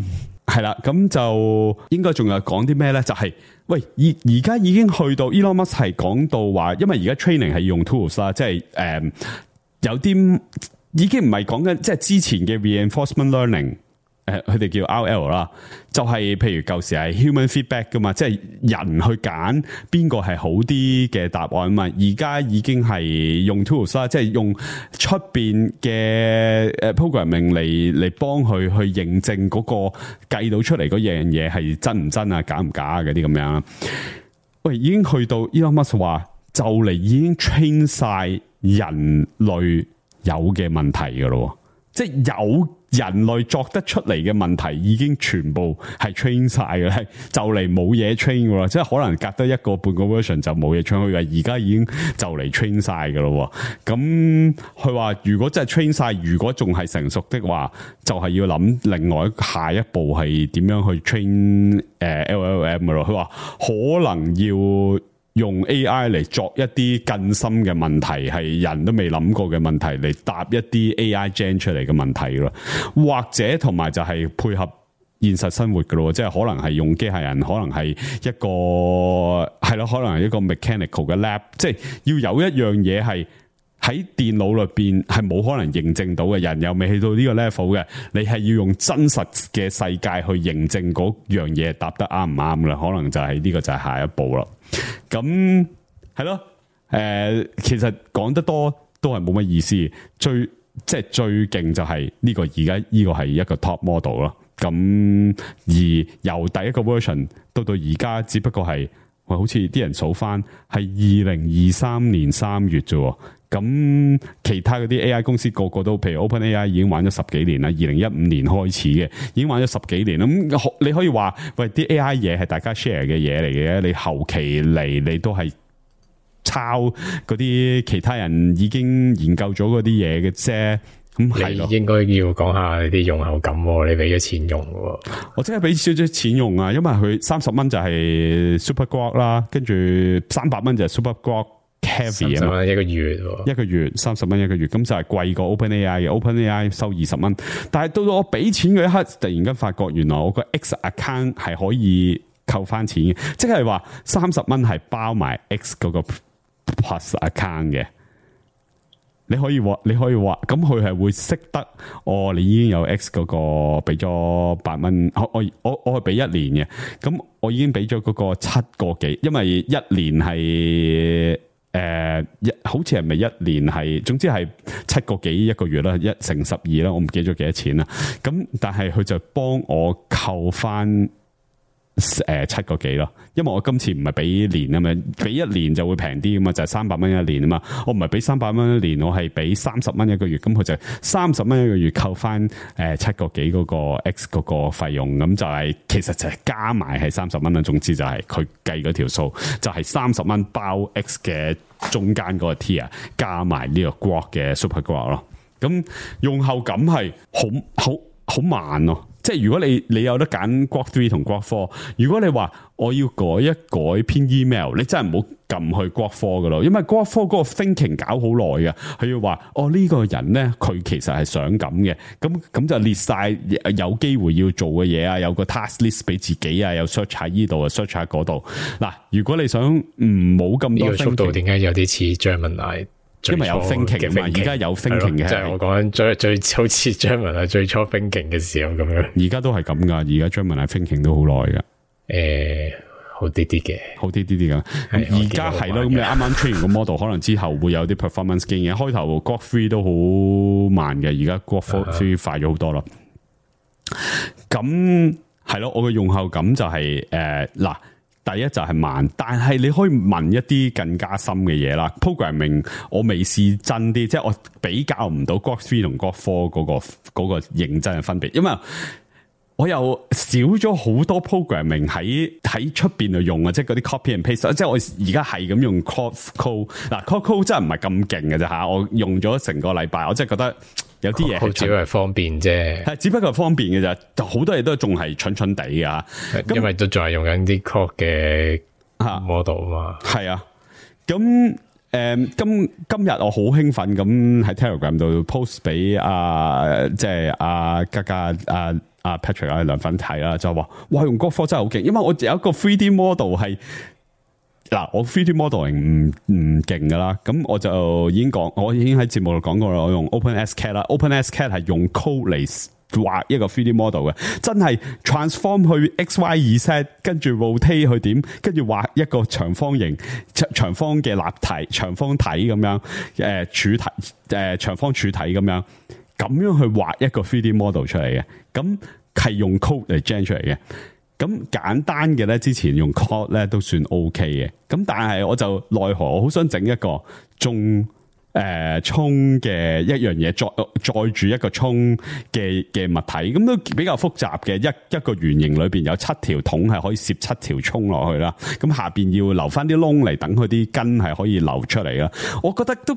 係啦，咁就應該仲有講啲咩咧？就係、是、喂，而而家已經去到 Elon Musk 係講到話，因為而家 training 係用 tools 啦，即係誒有啲已經唔係講緊即係之前嘅 reinforcement learning。誒，佢哋叫 R L 啦，就係譬如舊時係 human feedback 噶嘛，即係人去揀邊個係好啲嘅答案啊嘛。而家已經係用 tools 啦，即係用出邊嘅誒 programming 嚟嚟幫佢去認證嗰個計到出嚟嗰樣嘢係真唔真啊，假唔假嗰啲咁樣。喂，已經去到 Elon Musk 話就嚟已經 train 晒人類有嘅問題噶咯，即係有。人類作得出嚟嘅問題已經全部係 train 晒嘅，係就嚟冇嘢 train 噶啦，即係可能隔得一個半個 version 就冇嘢 train 去嘅，而家已經就嚟 train 晒噶咯。咁佢話如果真係 train 晒，如果仲係成熟的話，就係、是、要諗另外下一步係點樣去 train 誒 L L M 噶咯。佢話可能要用 A I 嚟作一啲更深嘅問題，係人都未諗過嘅問題嚟答一啲 A I gen 出嚟嘅問題咯，或者同埋就係配合現實生活噶咯，即係可能係用機械人，可能係一個係咯，可能係一個 mechanical 嘅 lab， 即係要有一樣嘢係喺電腦裏邊係冇可能認證到嘅，人又未去到呢個 level 嘅，你係要用真實嘅世界去認證嗰樣嘢答得啱唔啱啦，可能就係、是、呢、這個就係下一步啦。咁係咯，誒、呃，其實講得多都係冇乜意思，最即係最勁就係呢個而家呢個係一個 top model 咯。咁而由第一個 version 到到而家，只不過係喂，好似啲人數翻係二零二三年三月啫。咁其他嗰啲 A I 公司個個都，譬如 OpenAI 已經玩咗十幾年啦，二零一五年開始嘅，已經玩咗十幾年啦。咁你可以話，喂，啲 A I 嘢係大家 share 嘅嘢嚟嘅，你後期嚟你都係抄嗰啲其他人已經研究咗嗰啲嘢嘅啫。咁係咯， 你應該要講下你啲用後感，你俾咗錢用喎。 我真係俾少少錢用啊，因為佢三十蚊就係 Super Grok 啦，跟住三百蚊就係 Super Grok Heavy 啊嘛， 一個月， 一個月三十蚊一個月，咁就係貴過 OpenAI 嘅。OpenAI 收二十蚊，但係到到我俾錢嗰一刻，突然間發覺原來我個 X account 係可以扣翻錢嘅，即係話三十蚊係包埋 X 嗰個 Plus account 嘅。你可以話，你可以話，咁佢係會識得，哦，你已經有 X 嗰個俾咗八蚊，我我我我係俾一年嘅，咁我已經俾咗嗰個七個幾，因為一年係誒一，好似係咪一年係，總之係七個幾一個月啦，一乘十二啦，我唔記得咗幾多錢啦，咁但係佢就幫我扣翻。誒、呃，七個幾咯，因為我今次唔係俾年啊嘛，俾一年就會平啲啊嘛，就係三百蚊一年啊嘛，我唔係俾三百蚊一年，我係俾三十蚊一個月，咁佢就三十蚊一個月扣翻誒七個幾嗰個 X 嗰個費用，咁就係、是、其實就係加埋係三十蚊啦，總之就係佢計嗰條數就係三十蚊包 X 嘅中間嗰個 tier 加埋呢個 Grok 嘅 Super Grok 咯，咁用後感係好好好慢咯。即係如果你你有得揀 Grok three 同 Grok four， 如果你話我要改一改篇 email， 你真係唔好撳去 Grok four 噶咯，因為 Grok four 嗰個 thinking 搞好耐嘅，佢要話哦呢、這個人咧佢其實係想咁嘅，咁咁就列晒有機會要做嘅嘢啊，有個 task list 俾自己啊，有 search 喺呢度啊 search 喺嗰度。嗱，如果你想唔冇咁多 thinking，呢個速度點解有啲似 Gemini？因為有 thinking 嘛，而家有 thinking 嘅，即係我講緊最最好似 Gemini 最初 thinking 嘅時候咁樣。而家都係咁噶，而家 Gemini thinking 都好耐噶。誒、欸，好啲啲嘅，好啲啲啲噶。而家係咯，咁你啱啱 train 完個 model， 可能之後會有啲 performance gain 嘅。開頭 Grok three 都好慢嘅，而家 Grok four 快咗好多啦。咁係咯，我嘅用後感就係誒嗱。第一就係慢，但係你可以問一啲更加深嘅嘢啦。Programming 我未試真啲，即係我比較唔到 Grok three 同 Grok four 嗰個嗰個認真嘅分別，因為我又少咗好多 programming 喺喺出邊度用啊，即係嗰啲 copy and paste。即係我而家係咁用 Claude Code，嗱 Claude Code 真係唔係咁勁嘅咋吓，我用咗成個禮拜，我真係覺得有啲嘢只係方便啫，係只不過係方便嘅咋，好多嘢都仲係蠢蠢地㗎，因為都仲係用緊啲 Claude 嘅 model 嘛。係啊，咁誒、嗯、今今日我好興奮咁喺 Telegram 度 post 俾阿即係阿嘉嘉阿阿 Patrick 啊梁粉睇啦，就話哇用 Grok 真係好勁，因為我有一個 three D model 係嗱，我 three D modeling 唔唔勁噶啦，咁我就已經講，我已經喺節目度講過啦，我用 OpenSCAD 啦 ，OpenSCAD 係用 code 嚟畫一個 three D model 嘅，真係 transform 去 X Y Z， 跟住 rotate 去點，跟住畫一個長方形、長方嘅立體、長方體咁樣，誒、呃、柱體、誒、呃、長方柱體咁樣，咁樣去畫一個 three D model 出嚟嘅，咁係用 code 嚟 generate 出嚟嘅。咁簡單嘅咧，之前用 code 咧都算 OK 嘅。咁但係我就奈何，我好想整一個中誒蔥嘅一樣嘢，載載住一個蔥嘅嘅物體，咁都比較複雜嘅。一一個圓形裏邊有七條筒，係可以攝七條蔥落去啦。咁下邊要留翻啲窿嚟，等佢啲根係可以流出嚟啦。我覺得都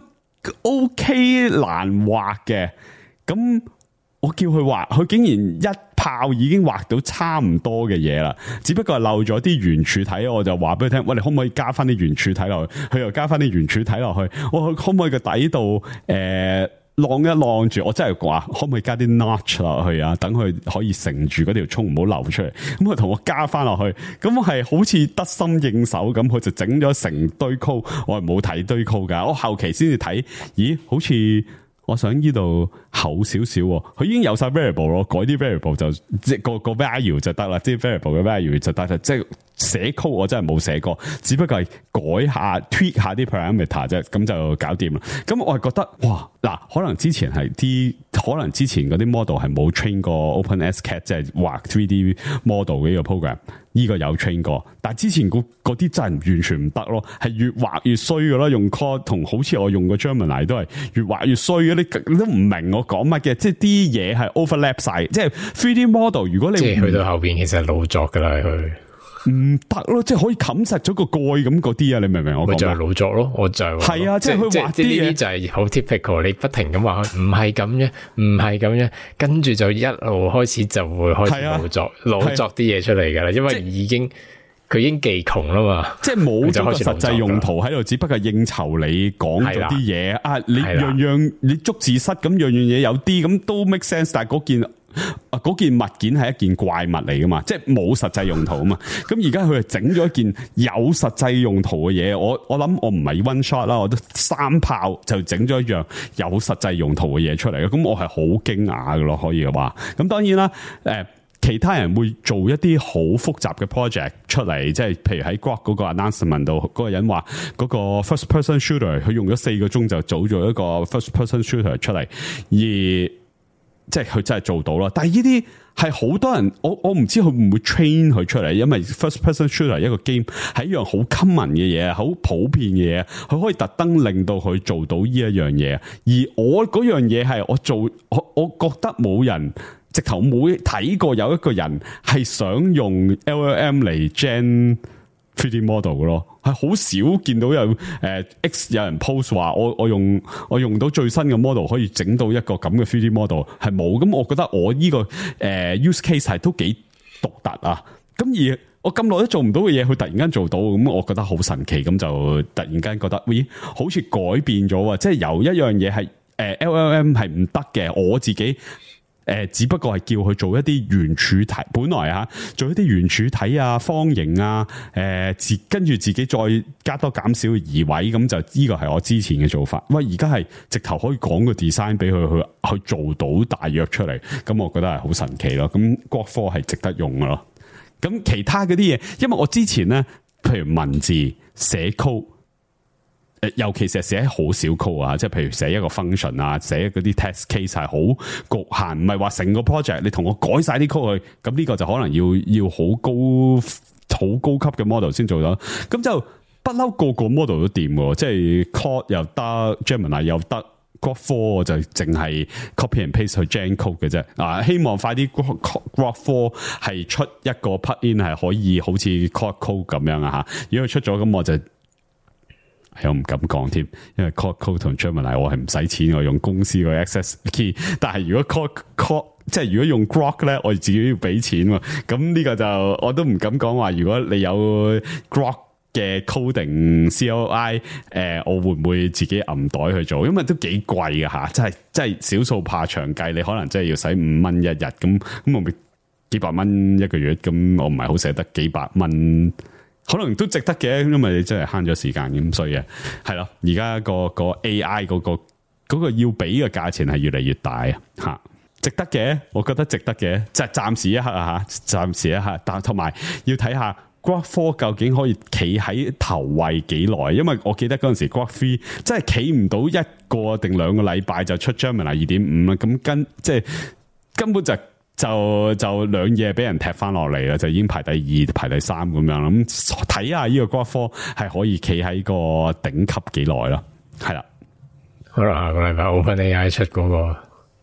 OK 難畫嘅。咁我叫佢畫，佢竟然一炮已經畫到差唔多嘅嘢啦，只不過係漏咗啲圓柱體，我就話俾佢聽，喂，你可唔可以加翻啲圓柱體落去？佢又加翻啲圓柱體落去，我可唔可以個底度誒晾一晾住？我真係話可唔可以加啲 notch 落去啊？等佢可以承住嗰條蔥唔好流出嚟。咁佢同我加翻落去，咁我係好似得心應手咁，佢就整咗成堆 code，我係冇睇堆 code噶，我後期先至睇，咦，好似。我想呢度厚少少，佢已經有晒 variable 咯，改啲 variable 就即係個個 value 就得啦，即係 variable 嘅 value 就得啦。即係寫 code 我真係冇寫過，只不過係改下 tweak 下啲 parameter 啫，咁就搞掂啦。咁我係覺得哇，嗱，可能之前係啲，可能之前嗰啲 model 係冇 train 過 OpenSCAD， 即係畫 three D model 嘅呢個 program。呢個有 train 過，但係之前嗰啲真係完全唔得咯，係越畫越衰嘅咯。用 code 同好似我用個 Gemini 都係越畫越衰嘅，你你都唔明我講乜嘅，即係啲嘢係 overlap 晒，即係 three D model。如果你即係去到後邊，其實係老作噶啦，佢唔得咯，即係可以冚實咗個蓋咁嗰啲啊！你明唔明我講？ 咪就係老作咯，我就係係啊，即係佢畫啲嘢就係好 typical，你不停咁話唔係咁樣，唔係咁樣，跟住就一路開始就會開始老作，老作啲嘢出嚟噶啦，因為已經。佢已經技窮啦嘛， 即係冇咗個實際用途喺度，只不過應酬你講咗啲嘢啊，你樣樣你捉字蝨咁，樣樣嘢有啲咁都 make sense， 但係嗰件啊嗰件物件係一件怪物嚟噶嘛，即係冇實際用途啊嘛。咁而家佢係整咗一件有實際用途嘅嘢，我我諗我唔係 one shot 啦，我都三炮就整咗一樣有實際用途嘅嘢出嚟嘅，咁我係好驚訝嘅咯，可以話。咁當然啦，誒。其他人會做一啲好複雜嘅 project 出嚟，即係譬如喺 Grok 嗰個 announcement 度，嗰個人話嗰個 first person shooter， 佢用咗四個鐘就組咗一個 first person shooter 出嚟，而即係佢真係做到啦。但係呢啲係好多人，我我唔知佢會唔會 train 佢出嚟，因為 first person shooter 一個 game 係一樣好 common 嘅嘢，好普遍嘅嘢，佢可以特登令到佢做到呢一樣嘢。而我嗰樣嘢係我做，我我覺得冇人。直頭冇睇過有一個人係想用 L L M 嚟 gen three D model 嘅咯，係好少見到有誒、呃、X 有人 post 話我我用我用到最新嘅 model 可以整到一個咁嘅 three D model 係冇，咁我覺得我呢、這個誒、呃、use case 係都幾獨特啊，咁而我咁耐都做唔到嘅嘢，佢突然間做到，咁我覺得好神奇，咁就突然間覺得，咦，好似改變咗啊！即係由一樣嘢係誒 L L M 係唔得嘅，我自己。誒、呃，只不過係叫佢做一啲圓柱體，本來啊，做一啲圓柱體啊、方形啊，誒、呃，自跟住自己再加多減少移位，咁就呢個係我之前嘅做法。喂，而家係直頭可以講個 design 俾佢去去做到大約出嚟，咁我覺得係好神奇咯。咁 Grok 科係值得用噶咯。咁其他嗰啲嘢，因為我之前咧，譬如文字寫 code。尤其是係寫好少 code 啊，即係譬如寫一個 function 啊，寫嗰啲 test case 係好局限，唔係話成個 project 你同我改晒啲 code 去，咁呢個就可能要要好高好高級嘅 model 先做到。咁就不嬲個個 model 都掂喎，即係 Claude 又得 Gemini 又得 Grok 科就淨係 copy and paste 去 gen code 嘅啫。啊，希望快啲 Grok 科係出一個 plugin 係可以好似 Claude Code 咁樣啊嚇。如果佢出咗，咁我就我唔敢講添，因為 Claude Code 同 Gemini 我係唔使錢，我用公司個 access key。但係如果 Claude Code 即係如果用 Grok 咧，我自己要俾錢喎。咁呢個就我都唔敢講話。如果你有 Grok 嘅 coding C L I，誒、呃，我會唔會自己揞袋去做？因為都幾貴㗎吓，真係真係少數怕長計，你可能真係要使五蚊一日咁，咁我咪幾百蚊一個月，咁我唔係好捨得幾百蚊，可能都值得嘅，因為你真係慳咗時間咁，所以啊，係咯，而家個個 A I 嗰、嗰個、嗰個要俾嘅價錢係越嚟越大啊，吓，值得嘅，我覺得值得嘅，即係暫時一刻啊吓，暫時一刻，但同埋要睇下。Grok four 究竟可以企喺頭位幾耐？因為我記得嗰陣時 Grok three 真係企唔到一個定兩個禮拜就出 Gemini 二點五啦，咁跟即係根本就就就兩嘢俾人踢翻落嚟啦，就已經排第二、排第三咁樣啦。咁睇下呢個 Grok four 係可以企喺個頂級幾耐咯？係啦， 可能下個禮拜 OpenAI 出嗰個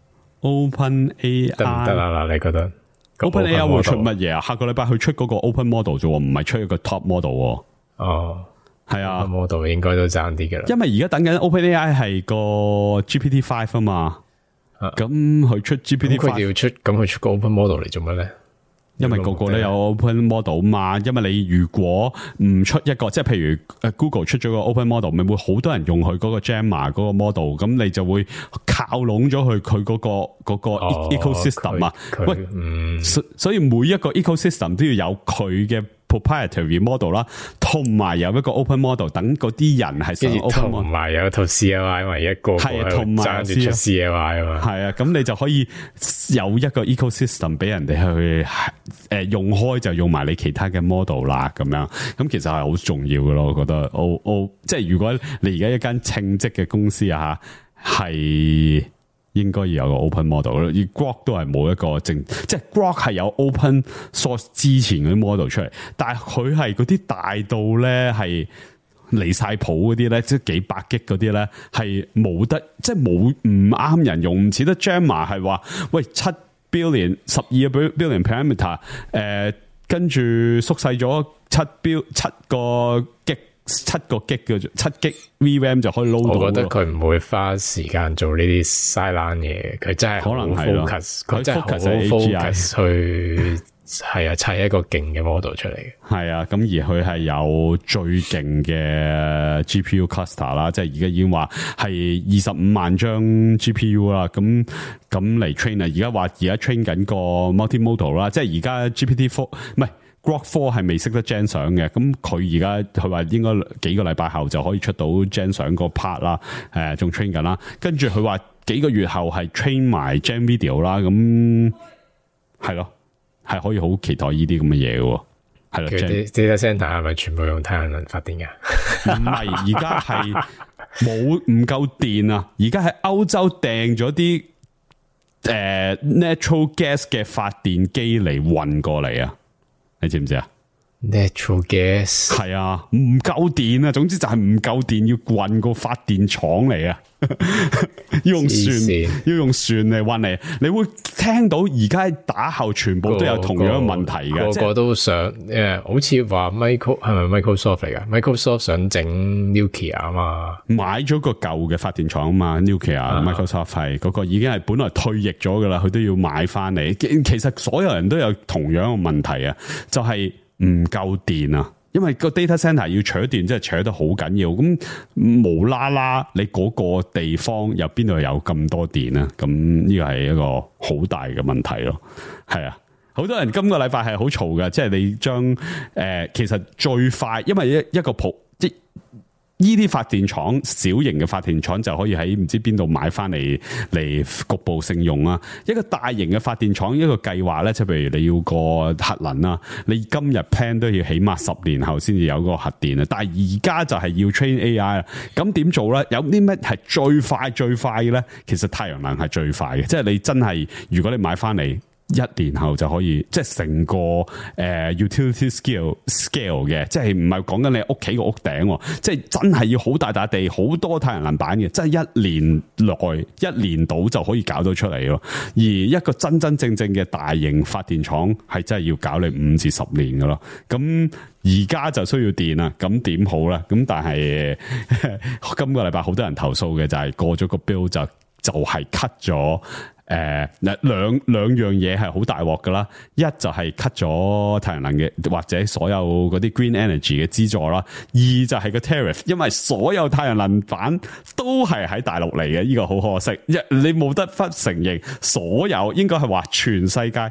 OpenAI 得唔得啊？嗱，你覺得？ OpenAI 會出乜嘢啊？下個禮拜佢出嗰個 Open Model 啫，唔係出一個 Top Model。 哦， 係啊 ，Open Model 應該都爭啲嘅啦。 因為而家等緊 OpenAI 係個 G P T five 啊嘛，咁佢出 G P T five， 佢要出，咁佢出個 Open Model 嚟做乜咧？ 因為個個都有 Open Model 嘛，因為你如果唔出一個，即係譬如誒 Google 出咗個 Open Model，咪會好多人用佢嗰個 Gemma 嗰個 model，咁你就會靠攏咗佢佢嗰個嗰個 ecosystem 啊。喂，嗯，所所以每一個 ecosystem 都要有佢嘅 proprietary model 啦，同埋有一個 open model，等嗰啲人係上 open model， 同埋有一套 C L I， 因為一個係同埋爭住出 C L I 啊嘛， 係啊，咁你就可以有一個 ecosystem 俾人哋去誒用開就用埋你其他嘅 model 啦，咁樣咁其實係好重要嘅咯，我覺得 O O 即係如果你而家一間稱職嘅公司啊吓係。應該要有個 open model 咯，而 Grok 都係冇一個正，即係 Grok 係有 open source 之前嗰啲 model 出嚟，但係佢係嗰啲大到咧係離晒譜嗰啲咧，即係幾百 G 嗰啲咧係冇得，即係冇唔啱人用，唔似得 Gemma 係話喂七 billion 十二 billion parameter， 誒、呃、跟住縮細咗七 bill 七個 G。七個 G 嘅七 G V RAM 就可以撈到。 我覺得佢唔會花時間做呢啲嘥爛嘢，佢真係可能 focus，佢真係好 focus 去係啊砌一個勁嘅 model 出嚟嘅。 係啊，咁而佢係有最勁嘅 G P U cluster 啦，即係而家已經話係二十五萬張 G P U 啦，咁咁嚟 train 啊，而家話而家 train 緊個 multimodal 啦，即係而家 G P T four 唔係。Grok four 係未識得 gen 相嘅，咁佢而家佢話應該幾個禮拜後就可以出到 gen 相個 part 啦，誒仲 train 緊啦，跟住佢話幾個月後係 train 埋 gen video 啦，咁係咯，係可以好期待呢啲咁嘅嘢嘅，係咯。 data center 係咪全部用太陽能發電噶？ 唔係，而家係冇唔夠電啊！而家喺歐洲訂咗啲誒 natural gas 嘅發電機嚟運過嚟啊！你知唔知啊 ？Natural gas 係啊，唔夠電啊，總之就係唔夠電，要運個發電廠嚟啊，要用船，要用船嚟運嚟。你會聽到而家打後全部都有同樣嘅問題嘅， 個個都想誒，好似話 Micro 係咪 Microsoft 嚟噶 ？Microsoft 想整 Nuclear 啊嘛， 買咗個舊嘅發電廠啊嘛 ，Nuclear、uh-huh. Microsoft 係嗰個已經係本來退役咗噶啦，佢都要買翻嚟。其實所有人都有同樣嘅問題啊，就係唔夠電啊。因為個 data center 要取電，即係取得好緊要。咁無啦啦，你嗰個地方又邊度有咁多電啊？咁呢個係一個好大嘅問題咯。係啊，好多人今個禮拜係好嘈嘅，即係你將誒、呃，其實最快，因為一一個鋪即。呢啲發電廠，小型嘅發電廠就可以喺唔知邊度買翻嚟嚟局部性用啊！一個大型嘅發電廠，一個計劃咧，即係譬如你要個核能啊，你今日 plan 都要起碼十年後先至有個核電啊！但係而家就係要 train A I 啊，咁點做咧？有啲咩係最快最快嘅咧？其實太陽能係最快嘅，即係你真係如果你買翻嚟。一年後就可以，即係成個誒、呃、utility scale scale 嘅，即係唔係講緊你屋企個屋頂，即係真係要好大笪地，好多太陽能板嘅，即係一年內一年到就可以搞到出嚟咯。而一個真真正正嘅大型發電廠係真係要搞你五至十年噶咯。咁而家就需要電啦，咁點好咧？咁但係今個禮拜好多人投訴嘅就係過咗個 bill 就就係 cut 咗。誒、呃，兩兩樣嘢係好大鑊噶啦，一就係 cut 咗太陽能嘅或者所有嗰啲 green energy 嘅資助啦，二就係個 tariff， 因為所有太陽能板都係喺大陸嚟嘅，呢、這個好可惜，一你冇得不承認，所有應該係話全世界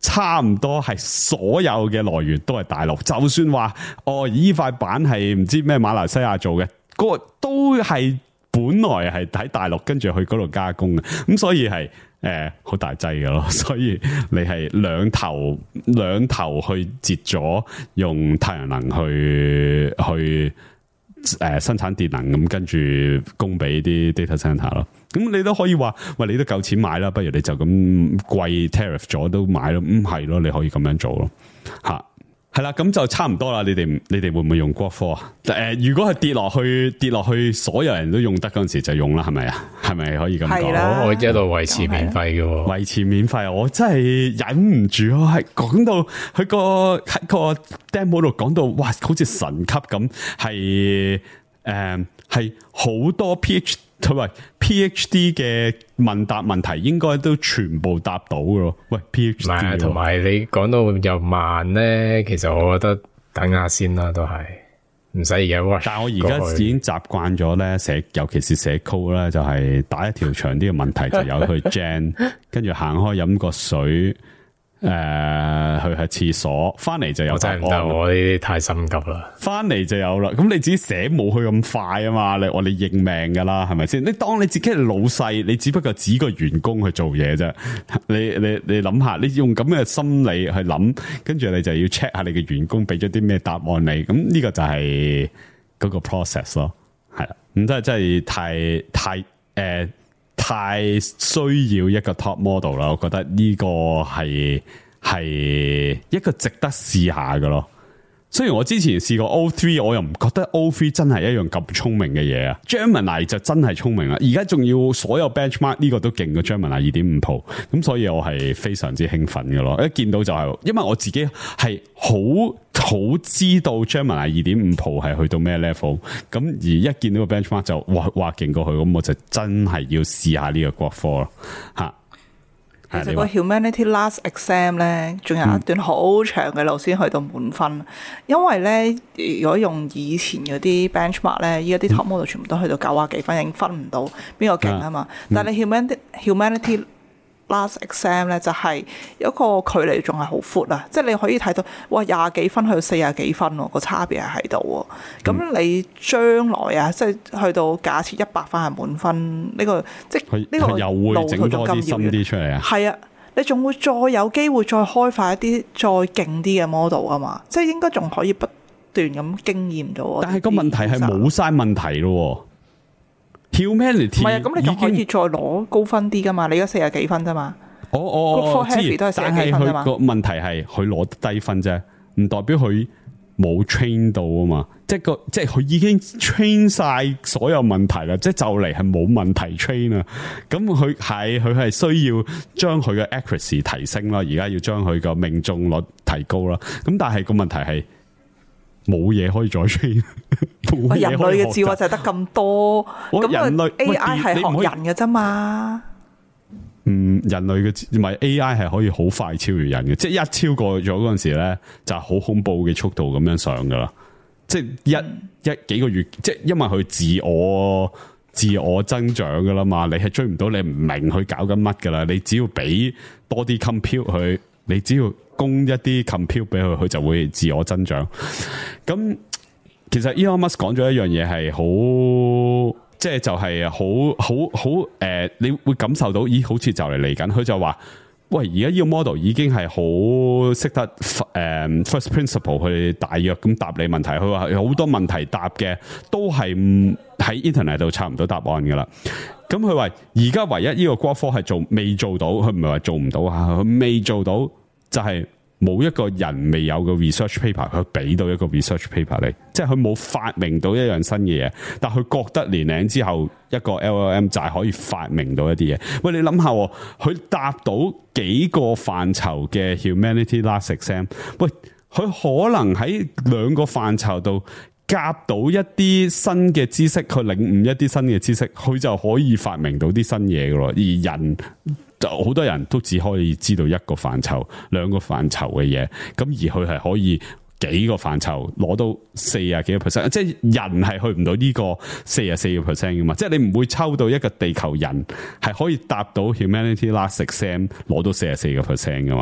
差唔多係所有嘅來源都係大陸，就算話哦依塊板係唔知咩馬來西亞做嘅，嗰個都係本來係喺大陸跟住去嗰度加工嘅，咁所以係誒好大劑嘅咯，所以你係兩頭兩頭去截咗用太陽能去去誒、呃、生產電能，咁跟住供俾啲 data center 咯。咁你都可以話，喂，你都夠錢買啦，不如你就咁貴 tariff 咗都買咯。咁係咯，你可以咁樣做咯。吓，係啦，咁就差唔多啦。你哋你哋會唔會用 Grok 四啊？誒、呃，如果係跌落去跌落去，所有人都用得嗰陣時就用啦，係咪啊？係咪可以咁講？ 我一路維持免費嘅， 維持免費，我真係忍唔住啊！係講到佢個喺個 demo 度講到，哇，好似神級咁，係誒係好多 PhD。佢話 PhD 嘅問答問題應該都全部答到嘅咯。喂 ，PhD 唔係，同埋你講到又慢咧，其實我覺得等下先啦，都係唔使而家。 但係我而家已經習慣咗咧，寫尤其是寫 code 咧，就係打一條長啲嘅問題就由佢 gen， 跟住行開飲個水。誒、呃，去下廁所，翻嚟就有答案。 我真係唔得，我呢啲太心急啦。 翻嚟就有啦。咁你自己寫冇去咁快啊嘛？你我哋認命噶啦，係咪先？你當你自己係老細，你只不過指個員工去做嘢啫。你你你諗下，你用咁嘅心理去諗，跟住你就要 check 下你嘅員工俾咗啲咩答案你。咁呢個就係嗰個 process 咯，係啦。咁真係真係太太誒。呃太需要一個 top model 啦，我覺得呢個係係一個值得試下嘅咯。雖然我之前試過 O 三，我又唔覺得 O 三真係一樣咁聰明嘅嘢啊。Gemini 就真係聰明啦，而家仲要所有 benchmark 呢個都勁過 Gemini 二點五 Pro，咁所以我係非常之興奮嘅咯。一見到就係、是，因為我自己係好好知道 Gemini 二點五 Pro 係去到咩 level， 咁而一見到個 benchmark 就哇哇勁過去，咁我就真係要試下呢個 Grok 四咯吓。 其實個 Humanity Last Exam 咧，仲有一段好長嘅路先去到滿分，嗯、因為咧，如果用以前嗰啲 benchmark 咧，依家啲 top model 全部都去到九啊幾分，已經分唔到邊個勁啊嘛。嗯、但係你 Humanity Humanity Last Exam 咧，就係有一個距離仲係好闊啊，即係你可以睇到，哇廿幾分去到四十幾分喎，個差別係喺度喎。咁、嗯、你將來啊，即係去到假設一百分係滿分，呢、呢個即係呢個又會整多啲深啲出嚟啊。 係啊，你仲會再有機會再開發一啲再勁啲嘅 model 啊嘛，即係應該仲可以不斷咁經驗到。 但係個問題係冇晒問題咯。Humanity 唔係啊，咁你仲可以再攞高分啲噶嘛？你而家四十幾分啫嘛。 我我我知，但係佢個問題係佢攞低分啫，唔代表佢冇 train 到啊嘛。即係個即係佢已經 train 晒所有問題啦，即係就嚟係冇問題 train 啊。咁佢係佢係需要將佢嘅 accuracy 提升啦，而家要將佢個命中率提高啦。咁但係個問題係。冇嘢可以再 train， 人類嘅智慧就係得咁多，咁人類 A I 係學人嘅啫嘛。 嗯，人類嘅唔係 A I 係可以好快超越人嘅，即係一超過咗嗰陣時咧，就係好恐怖嘅速度咁樣上噶啦。即係一、嗯、一幾個月，即係因為佢自我自我增長噶啦嘛，你係追唔到，你唔明佢搞緊乜噶啦。你只要俾多啲 compute 佢，你只要供一啲 compute 俾佢，佢就會自我增長。咁其實 Elon Musk 講咗一樣嘢係好，即係就係好好好誒，你會感受到，咦，好似就嚟嚟緊。佢就話：喂，而家呢個 model 已經係好識得誒、呃、first principle 去大約咁答你問題。佢話有好多問題答嘅都係唔喺 internet 度查唔到答案噶啦。咁佢話而家唯一呢個 Grok 四係做未做到，佢唔係話做唔到吓，佢未做到就係、是。冇一個人未有個 research paper，佢俾到一個 research paper 你，即係佢冇發明到一樣新嘅嘢，但佢覺得年零之後一個 L L M 就係可以發明到一啲嘢。喂，你諗下，佢答到幾個範疇嘅 Humanity Last Exam， 喂，佢可能喺兩個範疇度夾到一啲新嘅知識，佢領悟一啲新嘅知識，佢就可以發明到啲新嘢㗎咯。而人就好多人都只可以知道一個範疇、兩個範疇嘅嘢，咁而佢係可以幾個範疇攞到四十幾個 percent，即係人係去唔到呢個四十四個 percent 噶嘛，即係你唔會抽到一個地球人係可以答到 Humanity Last Exam 攞到四十四個 percent 噶嘛。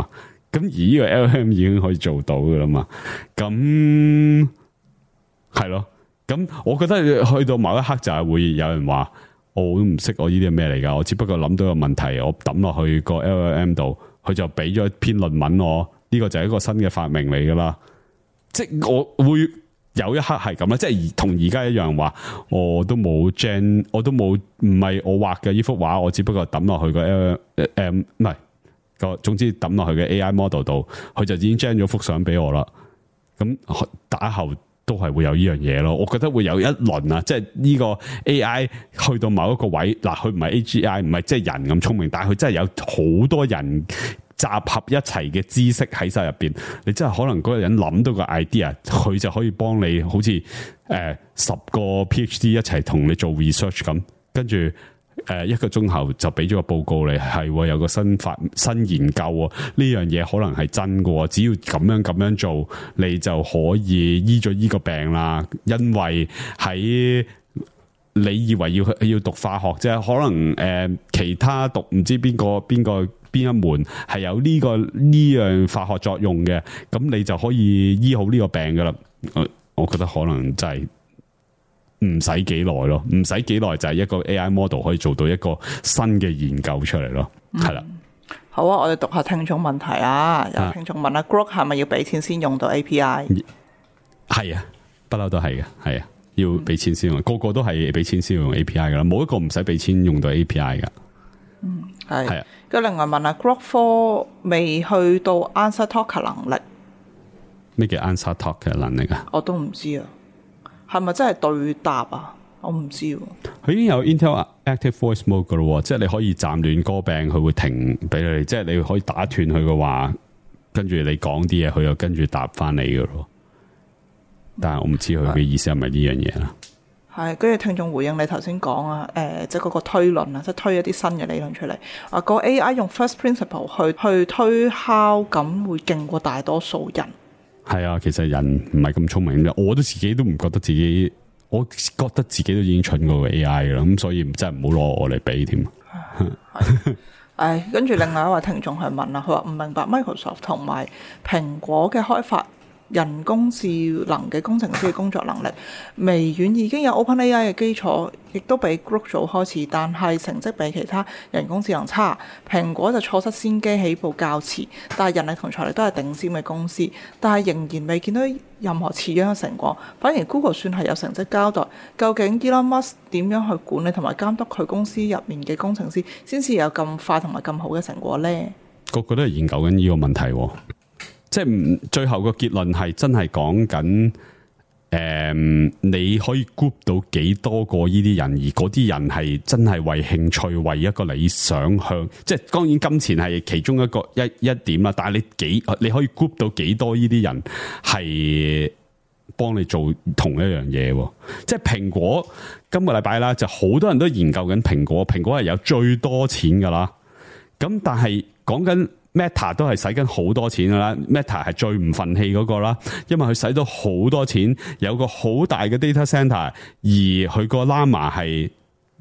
咁而呢個 L L M 已經可以做到噶啦嘛，咁係咯，咁我覺得去到某一刻就係會有人話，我都唔識我呢啲係咩嚟噶，我只不過諗到個問題，我抌落去個 L L M 度，佢就俾咗一篇論文我，呢、這個就係一個新嘅發明嚟噶啦，即係我會有一刻係咁啦，即係同而家一樣話，我都冇 gen， 我都冇唔係我畫嘅呢幅畫，我只不過抌落去個 L L M 唔係。個總之抌落去嘅 A I model 度，佢就已經 gen 咗幅相俾我啦。咁打後都係會有呢樣嘢咯。我覺得會有一輪啊，即係呢個 A I 去到某一個位，嗱，佢唔係 A G I， 唔係即係人咁聰明，但係佢真係有好多人集合一齊嘅知識喺晒入邊。你真係可能嗰個人諗到個 idea， 佢就可以幫你好似誒十個 PhD 一齊同你做 research 咁，跟住。誒，一個鐘後就俾咗個報告你，係有個新發新研究喎，呢樣嘢可能係真嘅，只要咁樣咁樣做，你就可以醫咗呢個病啦。因為喺你以為要要讀化學啫，可能誒、呃、其他讀唔知邊個邊個邊一門係有呢、這個呢樣化學作用嘅，咁你就可以醫好呢個病噶啦。我覺得可能真係。唔使幾耐咯，唔使幾耐就係一個 A I model 可以做到一個新嘅研究出嚟咯，係啦、嗯。 好啊，我哋讀下聽眾問題啊。有聽眾問啊 Grok 係咪要俾錢先用到 A P I？ 係啊，不嬲都係嘅，係啊，要俾錢先用，個個都係俾錢先用 A P I 噶啦，冇一個唔使俾錢用到 A P I 噶。 嗯，係。係啊。跟住另外問啊 Grok four未去到 answer talk 嘅能力。 咩叫 answer talk 嘅能力啊？ 我都唔知啊。係咪真係對答啊？我唔知喎。 佢已經有 Intel Active Voice Mode 噶咯，即係你可以暫亂歌病，佢會停俾你，即係你可以打斷佢嘅話，跟住你講啲嘢，佢又跟住答翻你噶咯。但係我唔知佢嘅意思係咪呢樣嘢啦。 係，跟住聽眾回應你頭先講啊，誒、呃，即係嗰個推論啊，即係推一啲新嘅理論出嚟。啊，個 A I 用 First Principle 去去推敲，咁會勁過大多數人。係啊，其實人唔係咁聰明嘅，我都自己都唔覺得自己，我覺得自己都已經蠢過個 A I 啦，咁所以真係唔好攞我嚟比添。 誒，跟住另外一位聽眾去問啦，佢話唔明白 Microsoft 同埋蘋果嘅開發人工智能嘅工程師嘅工作能力，微軟已經有 OpenAI 嘅基礎，亦都比 Grok 早開始，但係成績比其他人工智能差。蘋果就錯失先機，起步較遲，但係人力同財力都係頂尖嘅公司，但係仍然未見到任何似樣嘅成果。反而 Google 算係有成績交代。究竟 Elon Musk 點樣去管理同埋監督佢公司入面嘅工程師，先至有咁快同埋咁好嘅成果呢？ 個個都係研究緊呢個問題喎。即係最後個結論係真係講緊，誒、嗯，你可以 group 到幾多個呢啲人，而嗰啲人係真係為興趣、為一個理想向，即係當然金錢係其中一個一一點啦。但係你幾你可以 group 到幾多呢啲人係幫你做同一樣嘢？即係蘋果今個禮拜啦，就好多人都研究緊蘋果，蘋果係有最多錢噶啦。咁但係講緊。Meta 都係使緊好多錢噶啦 ，Meta 係最唔忿氣嗰個啦，因為佢使到好多錢，有個好大嘅 data center，而佢個 Llama 係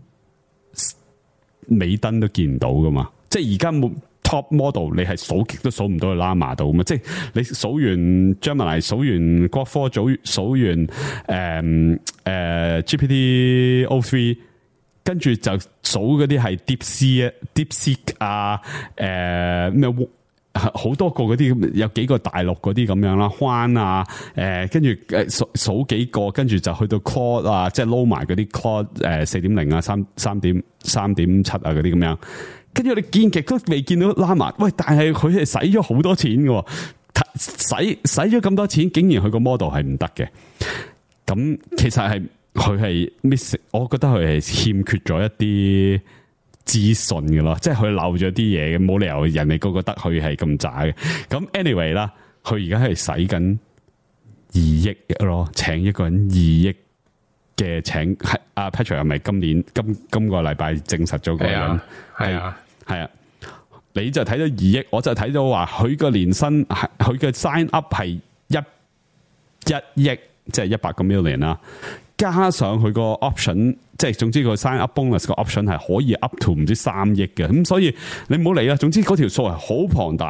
尾燈都見唔到噶嘛，即係而家冇 top model， 你係數極都數唔到去 Llama 度嘛，即係你數完 Gemini， 數完 Grok four， 數數完誒誒、呃呃、G P T O three。跟住就數嗰啲係 DeepSeek 啊、DeepSeek 啊、誒咩好多個嗰啲，有幾個大陸嗰啲咁樣啦，寬啊，誒跟住誒數數幾個，跟住就去到 Claude 啊，即係撈埋嗰啲 Claude 誒四點零啊、三三點三點七啊嗰啲咁樣，跟住你見極都未見到 Llama， 喂，但係佢係使咗好多錢嘅，使使咗咁多錢，竟然佢個 model 係唔得嘅，咁其實係。佢係 miss， 我覺得佢係欠缺咗一啲資訊嘅咯，即係佢漏咗啲嘢嘅，冇理由人哋個個得佢係咁渣嘅。咁 anyway 啦，佢而家係使緊二億咯，請一個人二億嘅請，係阿 Patrick 係咪今年今今個禮拜證實咗個人？係啊，係啊，你就睇到二億，我就睇到話佢個年薪係佢嘅 sign up 係一一億，即係一百個 million 啦。加上佢個 option， 即係總之個 sign up bonus 個 option 係可以 up to 唔知三億嘅，咁所以你唔好理啦。總之嗰條數係好龐大嘅，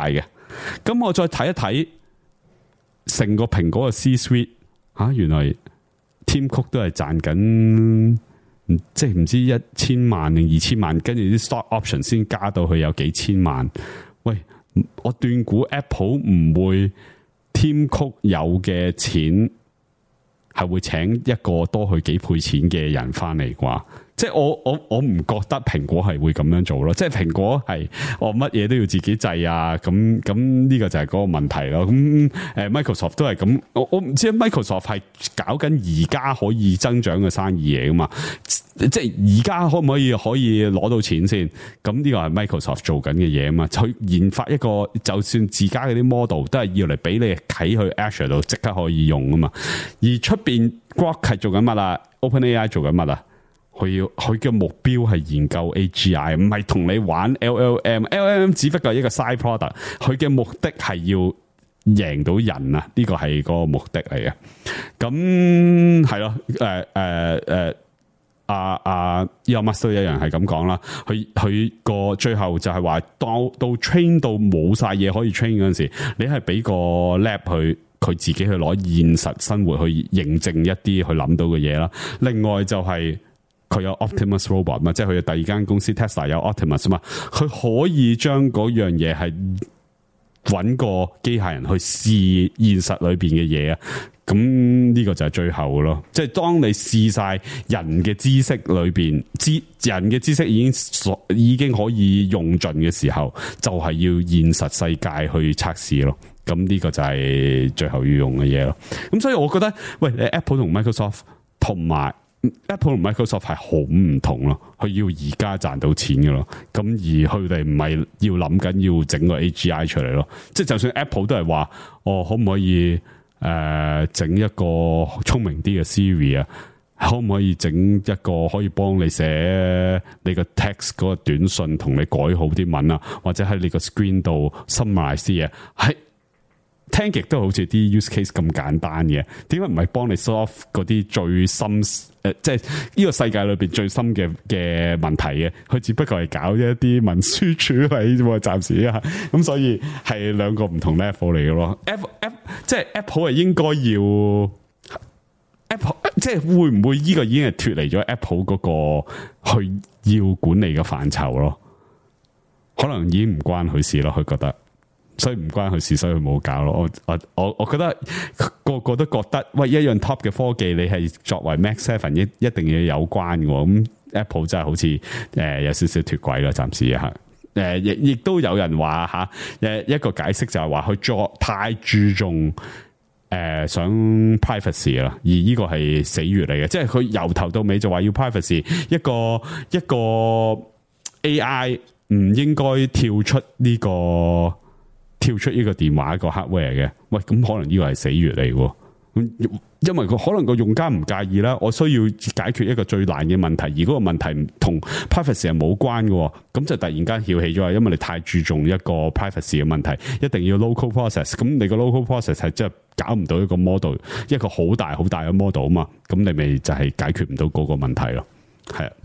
咁我再睇一睇成個蘋果嘅 C-suite 吓，原來 Tim Cook 都係賺緊，即係唔知一千萬定二千萬，跟住啲 stock option 先加到去有幾千萬。喂，我斷估 Apple 唔會 Tim Cook 有嘅錢係會請一個多佢幾倍錢嘅人翻嚟啩？即係我我我唔覺得蘋果係會咁樣做咯，即係蘋果係我乜嘢都要自己製啊，咁咁呢個就係嗰個問題咯。咁誒 Microsoft 都係咁，我我唔知 Microsoft 係搞緊而家可以增長嘅生意嘢噶嘛？即係而家可唔可以可以攞到錢先？咁呢個係 Microsoft 做緊嘅嘢啊嘛，去研發一個就算自家嗰啲 model 都係要嚟俾你啟去 Azure 度即刻可以用啊嘛。而出邊 Grok 係做緊乜啊 ？OpenAI 做緊乜啊？佢要佢嘅目標係研究 A G I， 唔係同你玩 L L M。L L M 只不過係一個 side product， 佢嘅目的係要贏到人啊！呢個係個目的嚟嘅。咁係咯，誒誒誒，阿阿 Elon Musk 都一樣係咁講啦。佢佢個最後就係話，到到 train 到冇晒嘢可以 train 嗰陣時，你係俾個 lab 去佢自己去攞現實生活去認證一啲佢諗到嘅嘢啦。另外就係、是。佢有 Optimus Robot 嘛，即係佢嘅第二間公司 Tesla 有 Optimus 嘛，佢可以將嗰樣嘢係揾個機械人去試現實裏邊嘅嘢啊，咁呢個就係最後咯。即係當你試晒人嘅知識裏邊，知人嘅知識已經所已經可以用盡嘅時候，就係、是、要現實世界去測試咯。咁呢個就係最後要用嘅嘢咯。咁所以我覺得，喂，你 Apple 同 Microsoft 同埋。Apple 同 Microsoft 係好唔同咯，佢要而家賺到錢嘅咯，咁而佢哋唔係要諗緊要整個 A G I 出嚟咯，即係就算 Apple 都係話，哦，可唔可以誒整、呃、一個聰明啲嘅 Siri 啊？可唔可以整一個可以幫你寫你個 text 嗰個短信，同你改好啲文啊？或者喺你個 screen 度 summarize 啲嘢係？聽極都好似啲 use case 咁簡單嘅，點解唔係幫你 solve 嗰啲最深誒、呃，即係呢個世界裏邊最深嘅嘅問題嘅？佢只不過係搞一啲文書處理啫喎，暫時啊，咁所以係兩個唔同 level 嚟嘅咯。Apple Apple 即係 Apple 係應該要 Apple， 即係會唔會呢個已經係脫離咗 Apple 嗰個去要管理嘅範疇咯？可能已經唔關佢事咯，佢覺得。所以唔關佢事，所以佢冇搞咯。我我我我覺得個個都覺得，喂，一樣 top 嘅科技，你係作為 Mac Seven 一一定要有關嘅。咁 Apple 真係好似誒、呃、有少少脫軌啦，暫時吓。誒，亦亦都有人話吓，誒一個解釋就係話佢作太注重誒、呃、想 privacy 啦，而呢個係死穴嚟嘅，即係佢由頭到尾就話要 privacy， 一個一個 A I 唔應該跳出呢、這個。跳出呢個電話一個 hardware 嘅，喂，咁可能呢個係死穴嚟喎。因為可能個用家唔介意啦，我需要解決一個最難嘅問題，而嗰個問題唔同 privacy 係冇關嘅，咁就突然間翹起咗，因為你太注重一個 privacy 嘅問題，一定要 local process， 咁你個 local process 係真係搞唔到一個 model， 一個好大好大嘅 model 啊嘛，咁你咪就係解決唔到嗰個問題咯，係啊，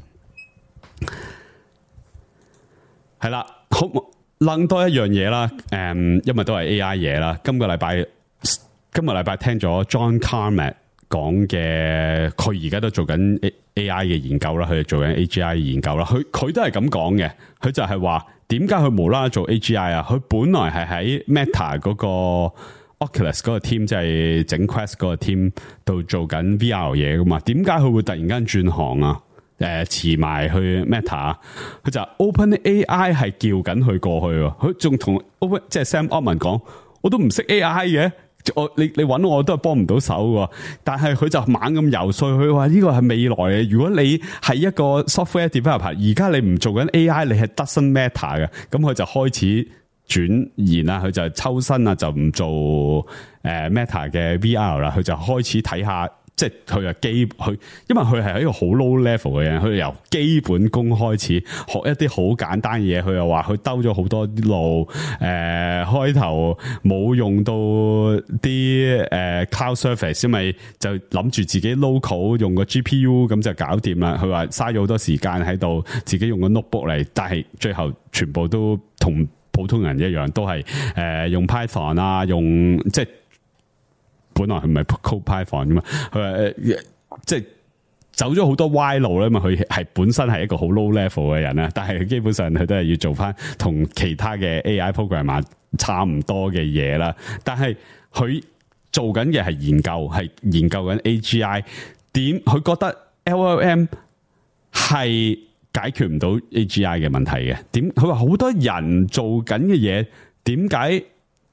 係啦，好。諗多一樣嘢啦，誒，因為都係 A I 嘢啦。今個禮拜，今個禮拜聽咗 John Carmack 講嘅，佢而家都做緊 A I 嘅研究啦，佢做緊 A G I 研究啦。佢佢都係咁講嘅，佢就係話點解佢無啦啦做 A G I 啊？佢本來係喺 Meta 嗰個 Oculus 嗰個 team， 即係整 Quest 嗰個 team 度做緊 V R 嘢噶嘛？點解佢會突然間轉行啊？誒，遲埋去 Meta， 佢就 OpenAI 係叫緊佢過去，佢仲同 Open 即係 Sam Altman 講，我都唔識 A I 嘅，我你你搵我都係幫唔到手嘅，但係佢就猛咁游說佢話呢個係未來嘅，如果你係一個 software developer， 而家你唔做緊 A I， 你係 doesn't matter 嘅，咁佢就開始轉移啦，佢就抽身啊，就唔做誒 Meta 嘅 V R 啦，佢就開始睇下。即係佢又基佢，因為佢係一個好 low level 嘅人，佢由基本功開始學一啲好簡單嘅嘢。佢又話佢兜咗好多路，誒、呃、開頭冇用到啲誒、呃、cloud service， 因為就諗住自己 local 用個 G P U 咁就搞掂啦。佢話嘥咗好多時間喺度，自己用個 notebook 嚟，但係最後全部都同普通人一樣，都係誒、呃、用 Python 啊，用即係本來佢唔係 code Python 噶嘛，佢話即係走咗好多歪路咧嘛，佢係本身係一個好 low level 嘅人啦，但係基本上佢都係要做翻同其他嘅 A I programmer 差唔多嘅嘢啦。但係佢做緊嘅係研究，係研究緊 A G I 點，佢覺得 L L M 係解決唔到 A G I 嘅問題嘅。點佢話好多人做緊嘅嘢，點解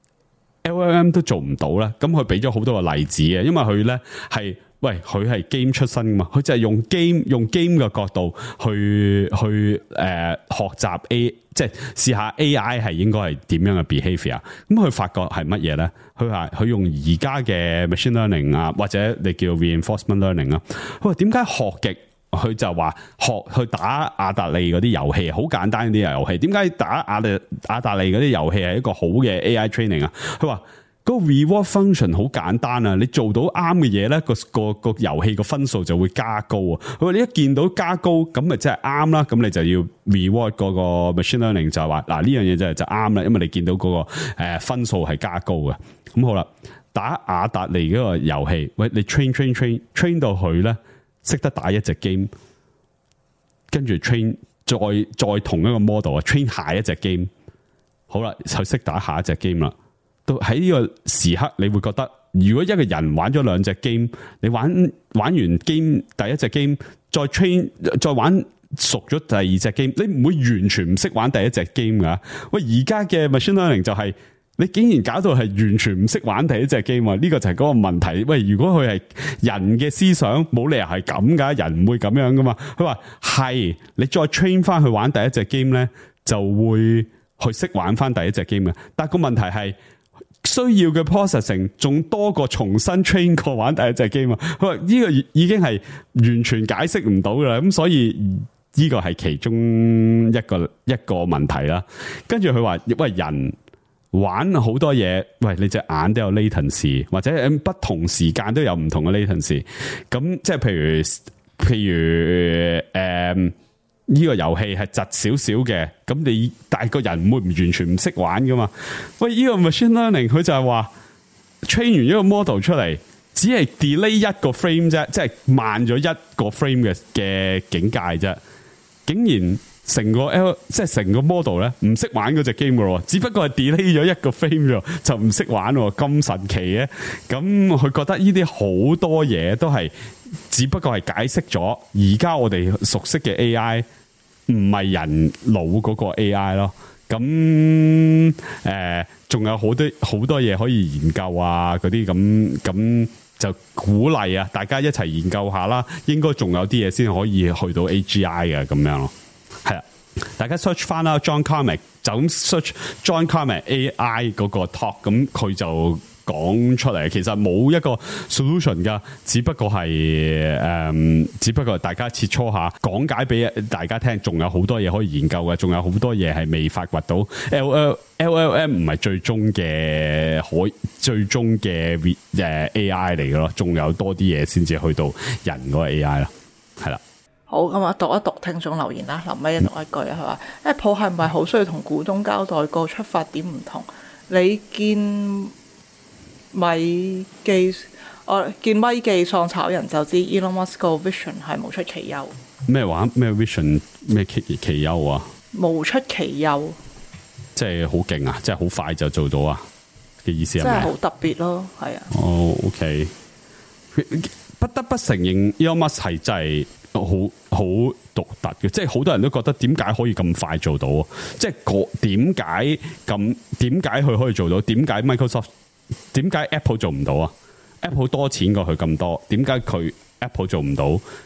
L L M 都做唔到咧？咁佢俾咗好多個例子嘅，因為佢咧係。喂，佢係 game 出身噶嘛？佢就係用 game 用 game 嘅角度去去誒、呃、學習 A， 即係試下 A I 係應該係點樣嘅 behavior。咁佢發覺係乜嘢咧？佢話佢用而家嘅 machine learning 啊，或者你叫 reinforcement learning 啊。佢話點解學極？佢就話學去打亞達利嗰啲遊戲，好簡單啲遊戲。點解打亞達亞達利嗰啲遊戲係一個好嘅 A I training 啊？佢話。個 reward function 好簡單啊！你做到啱嘅嘢咧，個個個遊戲個分數就會加高啊！佢話你一見到加高，咁咪真係啱啦。咁你就要 reward 嗰個 machine learning 就係話嗱呢樣嘢就就啱啦，因為你見到嗰個誒分數係加高嘅。咁好啦，打亞達利嗰個遊戲，喂你 train train train train 到佢咧識得打一隻 game， 跟住 train 再再同一個 model 啊 train 下一隻 game， 好啦就識打下一隻 game 啦。喺呢個時刻，你會覺得如果一個人玩咗兩隻 game， 你玩玩完 game 第一隻 game， 再 train 再玩熟咗第二隻 game， 你唔會完全唔識玩第一隻 game 噶。喂，而家嘅 machine learning 就係、是、你竟然搞到係完全唔識玩第一隻 game， 呢個就係嗰個問題。喂，如果佢係人嘅思想，冇理由係咁噶，人唔會咁樣噶嘛。佢話係你再 train 翻去玩第一隻 game 咧，就會去識玩翻第一隻 game 嘅。但係個問題係。需要嘅 processing 仲多過重新 train 過玩第一隻 game 啊！佢話呢個已經係完全解釋唔到噶啦，咁所以呢個係其中一個一個問題啦。跟住佢話，喂，人玩好多嘢，喂，你隻眼都有 latency， 或者不同時間都有唔同嘅 latency。咁即係譬如譬如誒。嗯呢個遊戲係窒少少嘅，咁你但係個人唔會唔完全唔識玩噶嘛？喂，呢個 machine learning 佢就係話 train 完一個 model 出嚟，只係 delay 一個 frame 啫，即係慢咗一個 frame 嘅嘅境界啫。竟然成個 L 即係成個 model 咧唔識玩嗰隻 game 噶咯，只不過係 delay 咗一個 frame 啫，就唔識玩喎，咁神奇嘅。咁佢覺得呢啲好多嘢都係只不過係解釋咗而家我哋熟悉嘅 A I。唔係人腦嗰個 A I 咯，咁誒仲有好多好多嘢可以研究啊，嗰啲咁咁就鼓勵啊，大家一齊研究下啦。應該仲有啲嘢先可以去到 A G I 嘅咁樣咯，係啊，大家 search 翻啦 ，John Carmack 就咁 search John Carmack A I 嗰個 talk， 咁佢就講出嚟，其實冇一個 solution 噶，只不過係誒、嗯，只不過大家切磋下，講解俾大家聽，仲有好多嘢可以研究嘅，仲有好多嘢係未發掘到。L L L L M 唔係最終嘅可最終嘅誒 A I 嚟嘅咯，仲有多啲嘢先至去到人嗰個 A I 啦，係啦。 好，咁啊，讀一讀聽眾留言啦，臨尾讀一句啊，係話 Apple 係唔係好需要同股東交代個出發點唔同？你見？米記，我見米記喪炒人就知 Elon Musk 個 vision 係無出其右。 咩話？咩 vision？咩其其右啊？ 無出其右， 即係好勁啊！即係好快就做到啊嘅意思係咪？ 真係好特別咯，係啊。 哦 ，OK，不得不承認 Elon Musk 係真係好好獨特嘅，即係好多人都覺得點解可以咁快做到啊？即係個點解咁？點解佢可以做到？點解 Microsoft？點解 Apple 做唔到啊 ？Apple 多錢過佢咁多，點解佢 Apple 做唔到？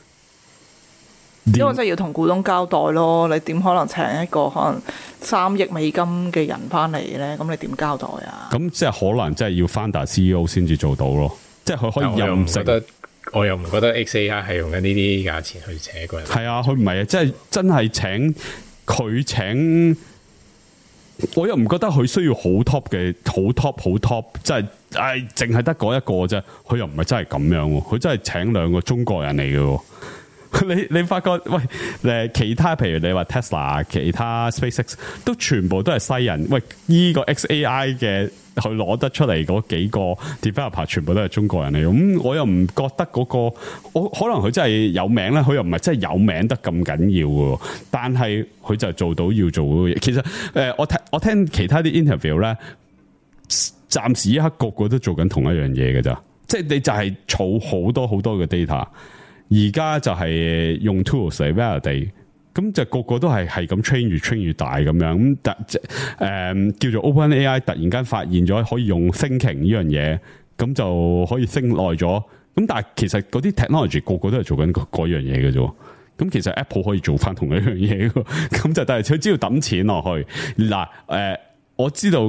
因為真係要同股東交代咯，你點可能請一個可能三億美金嘅人翻嚟咧？咁你點交代啊？ 咁即係可能真係要 founder C E O 先至做到咯，即係佢可以任性。 我又唔覺得 X A I 係用緊呢啲價錢去請一個人。係啊，佢唔係啊，即係真係請佢請。我又唔覺得佢需要好 top 嘅，好 top 好 top， 即係誒，淨係得嗰一個啫。佢又唔係真係咁樣，佢真係請兩個中國人嚟嘅。 你你發覺喂誒其他譬如你話 Tesla 其他 SpaceX 都全部都係西人，喂依、這個 X A I 嘅佢攞得出嚟嗰幾個 developer 全部都係中國人嚟，咁我又唔覺得嗰、那個我可能佢真係有名咧，佢又唔係真係有名得咁緊要嘅，但係佢就做到要做嘅嘢。其實誒、呃、我聽我聽其他啲 interview 咧，暫時一刻個個都做緊同一樣嘢嘅咋，即係你就係儲好多好多嘅 data。而家就係用 tools 嚟 validate，咁就個個都係係咁 train 越 train 越大咁樣，咁突誒叫做 OpenAI 突然間發現咗可以用 thinking 呢樣嘢，咁就可以 think 耐咗。咁但係其實嗰啲 technology 個個都係做緊嗰樣嘢嘅啫。咁其實 Apple 可以做翻同一樣嘢嘅，咁就但係佢只要抌錢落去嗱。誒、呃，我知道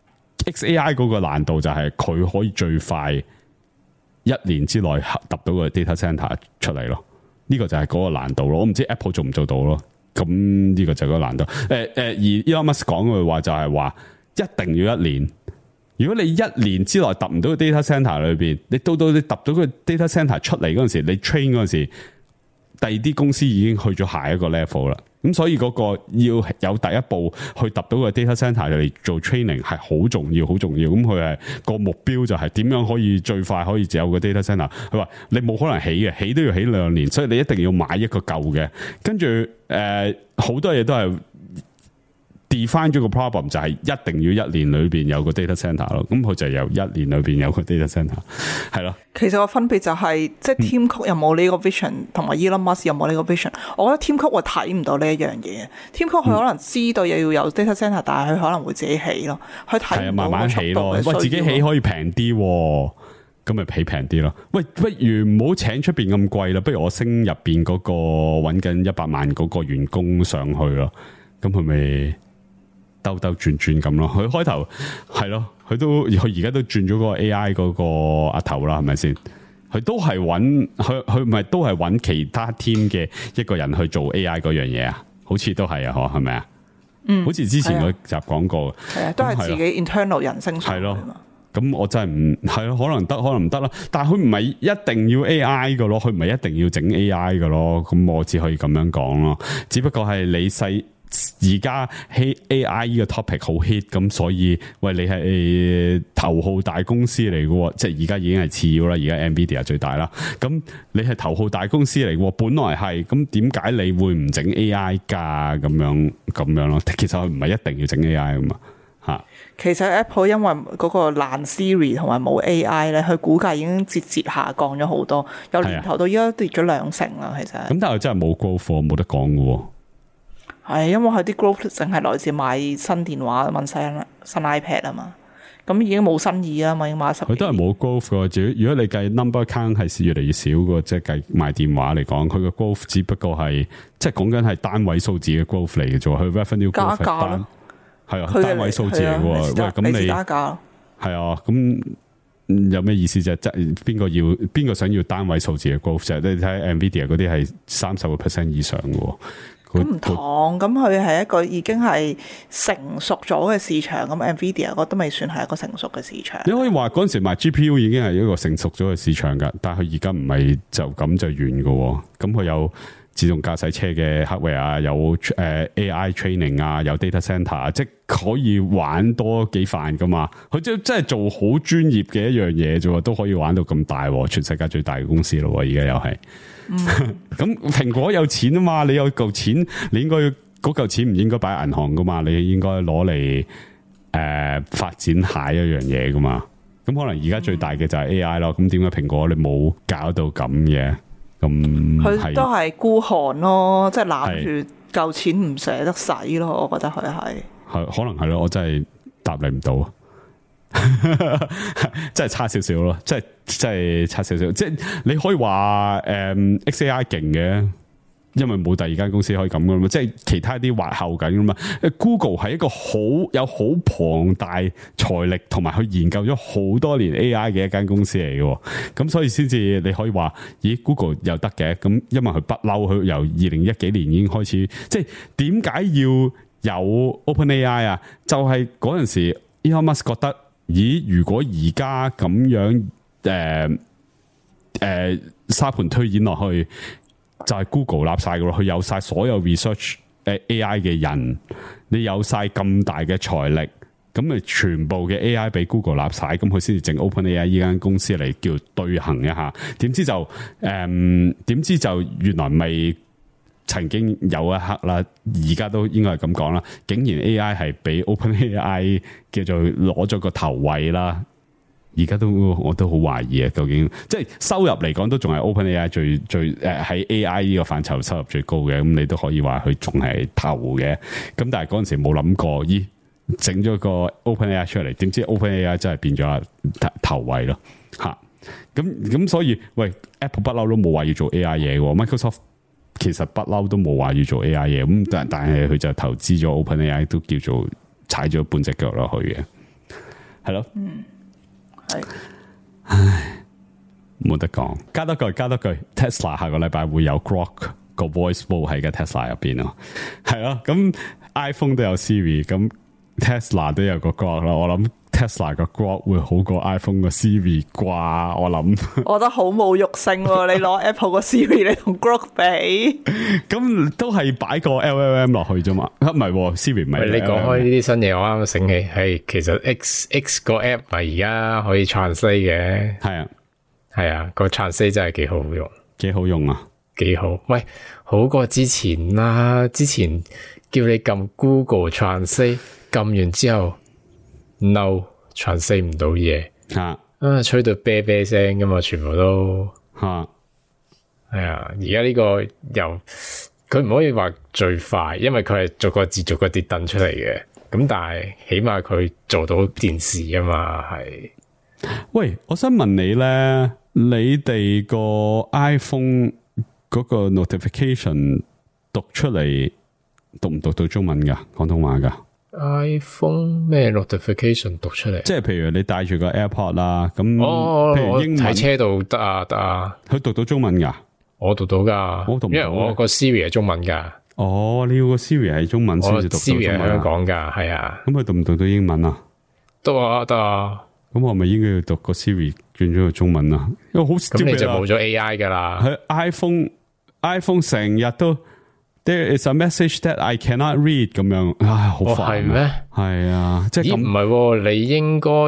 X A I 嗰個難度就係佢可以最快一年之內揼到個 data center 出嚟咯，呢、這個就係嗰個難度咯。我唔知 Apple 做唔做到咯。咁呢個就係嗰個難度。誒、呃、誒，而 Elon Musk 講嘅話就係話，一定要一年。如果你一年之內揼唔到個 data center 裏邊，你到到你揼到個 data center 出嚟嗰陣時，你 train 嗰陣時，第二啲公司已經去咗下一個 level 啦。咁所以嗰個要有第一步去揼到個 data center 嚟做 training 係好重要，好重要。咁佢係個目標就係點樣可以最快可以有個 data center。佢話你冇可能起嘅，起都要起兩年，所以你一定要買一個舊嘅。跟住誒好多嘢都係 define 咗個 problem， 就係一定要一年裏邊有個 data center 咯。咁佢就由一年裏邊有個 data center 係咯。 其實個分別就係、是、即係 Tim Cook 有冇呢個 vision，同埋 Elon Musk 有冇呢個 vision。我覺得 Tim Cook 會睇唔到呢一樣嘢。Tim Cook 佢可能知道又要有 data center，、嗯、但係佢可能會自己起咯。佢睇唔到個速度。喂， 自己起可以平啲，咁咪起平啲咯。喂，不如唔好請出邊咁貴啦，不如我升入邊嗰個搵緊一百萬嗰個員工上去咯。咁佢咪兜兜轉轉咁咯。佢開頭係咯，佢都佢而家都轉咗嗰個 A I 嗰個阿頭啦，係咪先？佢都係揾佢佢唔係都係揾其他 team 嘅一個人去做 A I 嗰樣嘢啊？好似都係啊，嗬，係咪啊？嗯，好似之前嗰集講過， 係啊，都係自己 internal 人升上去。係咯， 咁我真係唔係咯，可能得，可能唔得啦。但係佢唔係一定要 A I 嘅咯，佢唔係一定要整 A I 嘅咯。咁我只可以咁樣講咯。只不過係你細。而家 A I 呢個 topic 好 hit，咁所以喂你係頭號大公司嚟嘅，即係而家已經係次要啦，而家 Nvidia 最大啦。咁你係頭號大公司嚟嘅，本來係，咁點解你會唔整 A I 噶？咁樣咁樣咯，其實佢唔係一定要整 A I 噶嘛吓。 其實 Apple 因為嗰個爛 Siri 同埋冇 A I 咧，佢股價已經節節下降咗好多，由年頭到依家跌咗兩成啦。其實咁但係真係冇 growth，冇得講嘅。 係，因為佢啲 growth 淨係來自買新電話、買新新 iPad 啊嘛，咁已經冇新意啊嘛，已經買十。佢都係冇 growth 嘅，如果你計 number count 係越嚟越少嘅，即係計賣電話嚟講，佢個 growth 只不過係即係講緊係單位數字嘅 growth 嚟嘅啫，佢 revenue growth 加價咯，係啊，單位數字嚟嘅。喂，咁你加價係啊，咁有咩意思啫？即係邊個要邊個想要單位數字嘅 growth 啫？你睇 Nvidia 嗰啲係三十個 percent 以上嘅。 咁唔同，咁佢係一個已經係成熟咗嘅市場，咁 Nvidia 我都未算係一個成熟嘅市場。 你可以話嗰陣時賣 G P U 已經係一個成熟咗嘅市場噶，但係佢而家唔係就咁就完噶。咁佢有自動駕駛車嘅 hardware 啊，有誒 A I training 啊，有 data center， 即係可以玩多幾範噶嘛。佢即係真係做好專業嘅一樣嘢啫，都可以玩到咁大，全世界最大嘅公司咯。而家又係。咁蘋、嗯、果有錢啊嘛，你有嚿錢，你應該嗰嚿錢唔應該擺喺銀行噶嘛，你應該攞嚟誒發展下一樣嘢噶嘛。咁可能而家最大嘅就係 A I 咯。咁點解蘋果你冇搞到咁嘅？咁佢都係孤寒咯，即係攬住嚿錢唔捨得使咯。我覺得佢係係可能係咯，我真係答你唔到。真係差少少咯，即係即係差少少，即係你可以話誒、嗯、X A I 勁嘅，因為冇第二間公司可以咁噶嘛，即係其他啲滑後緊噶嘛。Google 係一個好有好龐大財力，同埋去研究咗好多年 A I 嘅一間公司嚟嘅，咁所以先至你可以話，咦 Google 又得嘅，咁因為佢不嬲，佢由二零一幾年已經開始，即係點解要有 OpenAI 啊？就係嗰陣時 Elon Musk 覺得。咦？如果而家咁樣誒誒沙盤推演落去， 就係 Google 立晒噶咯，佢有晒所有 research 誒 A I 嘅人，你有晒咁大嘅財力，咁咪全部嘅 A I 俾 Google 立晒，咁佢先至整 OpenAI 呢間公司嚟叫對行一下。點知就誒，點、嗯、知就原來未曾經有一刻啦，而家都應該係咁講啦，竟然 A I 係俾 OpenAI 叫做攞咗個頭位啦。而家都我都好懷疑啊，究竟即係收入嚟講都仲係 OpenAI 最最誒喺 A I 呢個範疇收入最高嘅，咁你都可以話佢仲係頭嘅。咁但係嗰陣時冇諗過，咦整咗個 OpenAI 出嚟，點知 OpenAI 真係變咗頭位咯嚇。咁咁所以喂 Apple 不嬲都冇話要做 A I 嘢喎 ，Microsoft 其實不嬲都冇話要做 A I 嘢，咁但但係佢就投資咗 OpenAI 都叫做踩咗半隻腳落去嘅，係咯。 嗯。係， 唉，冇得講，加多句，加多句 ，Tesla 下個禮拜會有 Grok 個 voice mode 喺個 Tesla 入邊咯，係咯，咁 iPhone 都有 Siri，咁 Tesla 都有個 Grok 啦，我諗 Tesla 個 Grok 會好過 iPhone 個 Siri 啩，我諗。 我覺得好侮辱性喎，你攞 Apple 個 Siri 你同 Grok 比， 咁都係擺個 L L M 落去啫嘛，唔係 Siri 唔係。 你講開呢啲新嘢，我啱啱醒起，係其實 X X 個 app 咪而家可以 translate 嘅， 係啊， 係啊，個 translate 真係幾好用， 幾好用啊， 幾好，喂，好過之前啦，之前叫你撳 Google translate，撳完之後 no translate 唔到嘢， 啊， 啊吹到啤啤聲噶嘛，全部都吓， 係啊，而家呢個又佢唔可以話最快，因為佢係逐個字逐個字掟出嚟嘅，咁但係起碼佢做到件事啊嘛，係。 喂，我想問你咧，你哋個 iPhone 嗰個 notification 讀出嚟讀唔讀到中文噶？廣東話噶？ iPhone 咩 notification 讀出嚟？ 即係譬如你帶住個 AirPod 啦，咁哦， 譬如英文喺車度得啊得啊， 佢讀到中文噶？ 我讀到噶， 我讀唔到， 因為我個 Siri 係中文噶。 哦，你要個 Siri 係中文先至讀到中文。 Siri 係香港噶，係啊。 咁佢讀唔讀到英文啊？ 得啊得啊。 咁我咪應該要讀個 Siri 轉咗個中文啊？因為好咁你就冇咗 A I 噶啦。 佢 iPhone iPhone 成日都 There is a message that I cannot read 咁樣，唉，好煩啊！係咩？係啊，即係咁唔係，你應該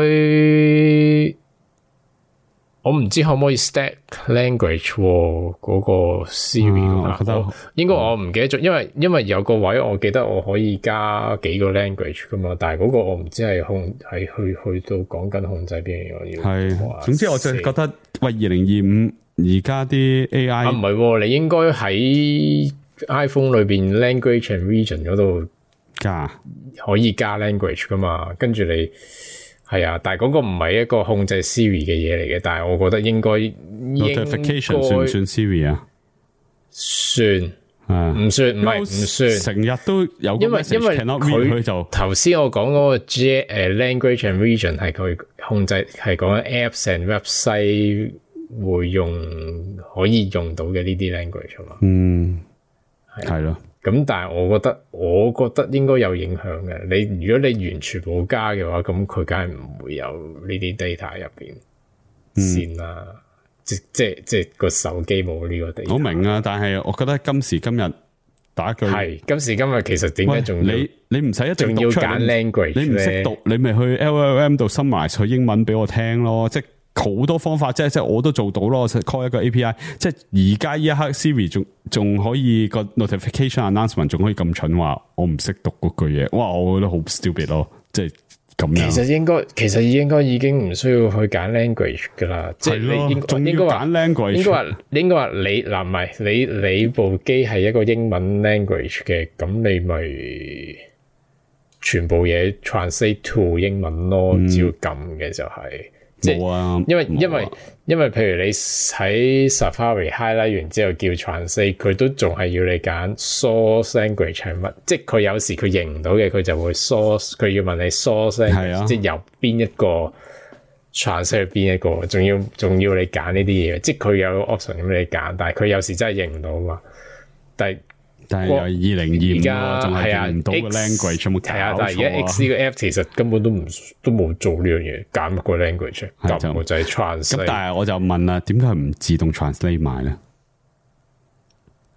我唔知可唔可以 stack language 嗰個 Siri， 啊、我覺得應該我唔記得咗，因為因為有個位我記得我可以加幾個 language 噶嘛，但係嗰個我唔知係控係去去到講緊控制邊樣要係。總之我就覺得喂，二零二五而家啲 A I 啊唔係，你應該喺 iPhone 裏邊 language and region 嗰度加可以加 language 噶嘛，跟住你係啊，但係嗰個唔係一個控制 Siri 嘅嘢嚟嘅，但係我覺得應該 notification 算唔算 Siri 啊？ 算啊， 唔算，唔係唔算， 成日都有個 message，因為因為佢就頭先我講嗰個 J 誒 language and region 係佢控制，係講緊 apps and website 會用可以用到嘅呢啲 language 啊嘛。嗯。係咯，咁但係我覺得，我覺得應該有影響嘅。你如果你完全冇加嘅話，咁佢梗係唔會有呢啲 data 入邊先啦。即即即個手機冇呢個 data。我明啊，但係我覺得今時今日打句係今時今日其實點解仲你你唔使一定要揀 language，你唔識讀，你咪去 L L M 度 summarize 佢英文俾我聽咯，即好多方法，即係即係我都做到咯。call 一個 A P I， 即係而家呢一刻 Siri 仲仲可以個 notification announcement 仲可以咁蠢話我唔識讀嗰句嘢，哇！我覺得好 stupid 咯，即係咁樣。其實應該其實應該已經唔需要去揀 language 噶啦，即係你應該應該話 language，應該話應該話你嗱唔係你你部機係一個英文 language 嘅，咁你咪全部嘢 translate to 英文咯，嗯、只要撳嘅就係、是。冇啊，因為因為因為譬如你喺 Safari highlight 完之後叫 translate， 佢都仲係要你揀 source language 係乜，即係佢有時佢認唔到嘅，佢就會 source， 佢要問你 source language，、啊、即係由邊一個 translate 邊一個，仲要仲要你揀呢啲嘢，即係佢有 option 咁你揀，但係佢有時真係認唔到嘛，但係。但係由二零二五仲係認唔到個 language，有冇搞錯啊？但係而家 X 呢個 app 其實根本都唔都冇做呢樣嘢，揀個 language，咁就係 translate。咁但係我就問啦，點解唔自動 translate 埋咧？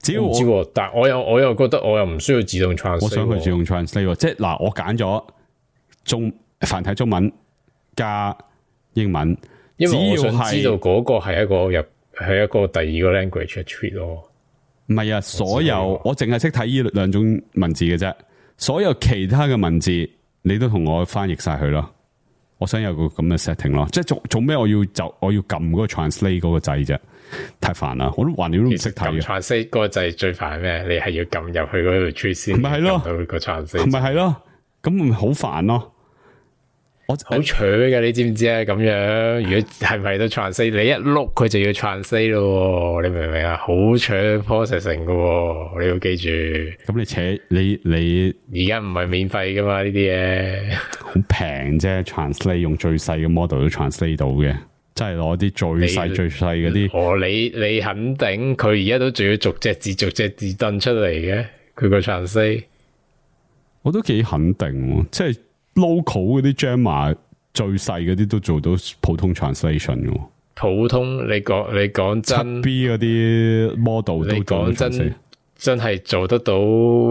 只要我唔知喎，但我又我又覺得我又唔需要自動 translate。 我想佢自動 translate，即係嗱，我揀咗中繁體中文加英文， 因為我想只知道嗰個係一個入係一個第二個 language 嘅 treat 咯。 唔係啊，所有我淨係識睇呢兩種文字嘅啫，所有其他嘅文字你都同我翻譯晒佢咯。我想有個咁嘅 setting 咯，即係做做咩我要就我要撳嗰個 translate 嗰個掣啫，太煩啦！我都橫掂都唔識睇嘅。 translate 嗰個掣最煩係咩？你係要撳入去嗰度 treat 先， 咪係咯， 到個 translate， 咪係咯，咁咪好煩咯。我好扯嘅，你知唔知啊？咁樣如果係咪都 translate，你一碌佢就要 translate 咯，你明唔明啊？好扯 processing 嘅，你要記住。 咁你扯你你而家唔係免費噶嘛？呢啲嘢好平啫 ，translate 用最細嘅 model 都 translate 到嘅，即係攞啲最細最細嗰啲。 哦，你你肯定佢而家都仲要逐隻字逐隻字登出嚟嘅，佢個 translate 我都幾肯定，即係。local 嗰啲 Jammer 最細嗰啲都做到普通 translation 嘅， 普通你講你講真 B 嗰啲 model 都做到 translate， 真係做得到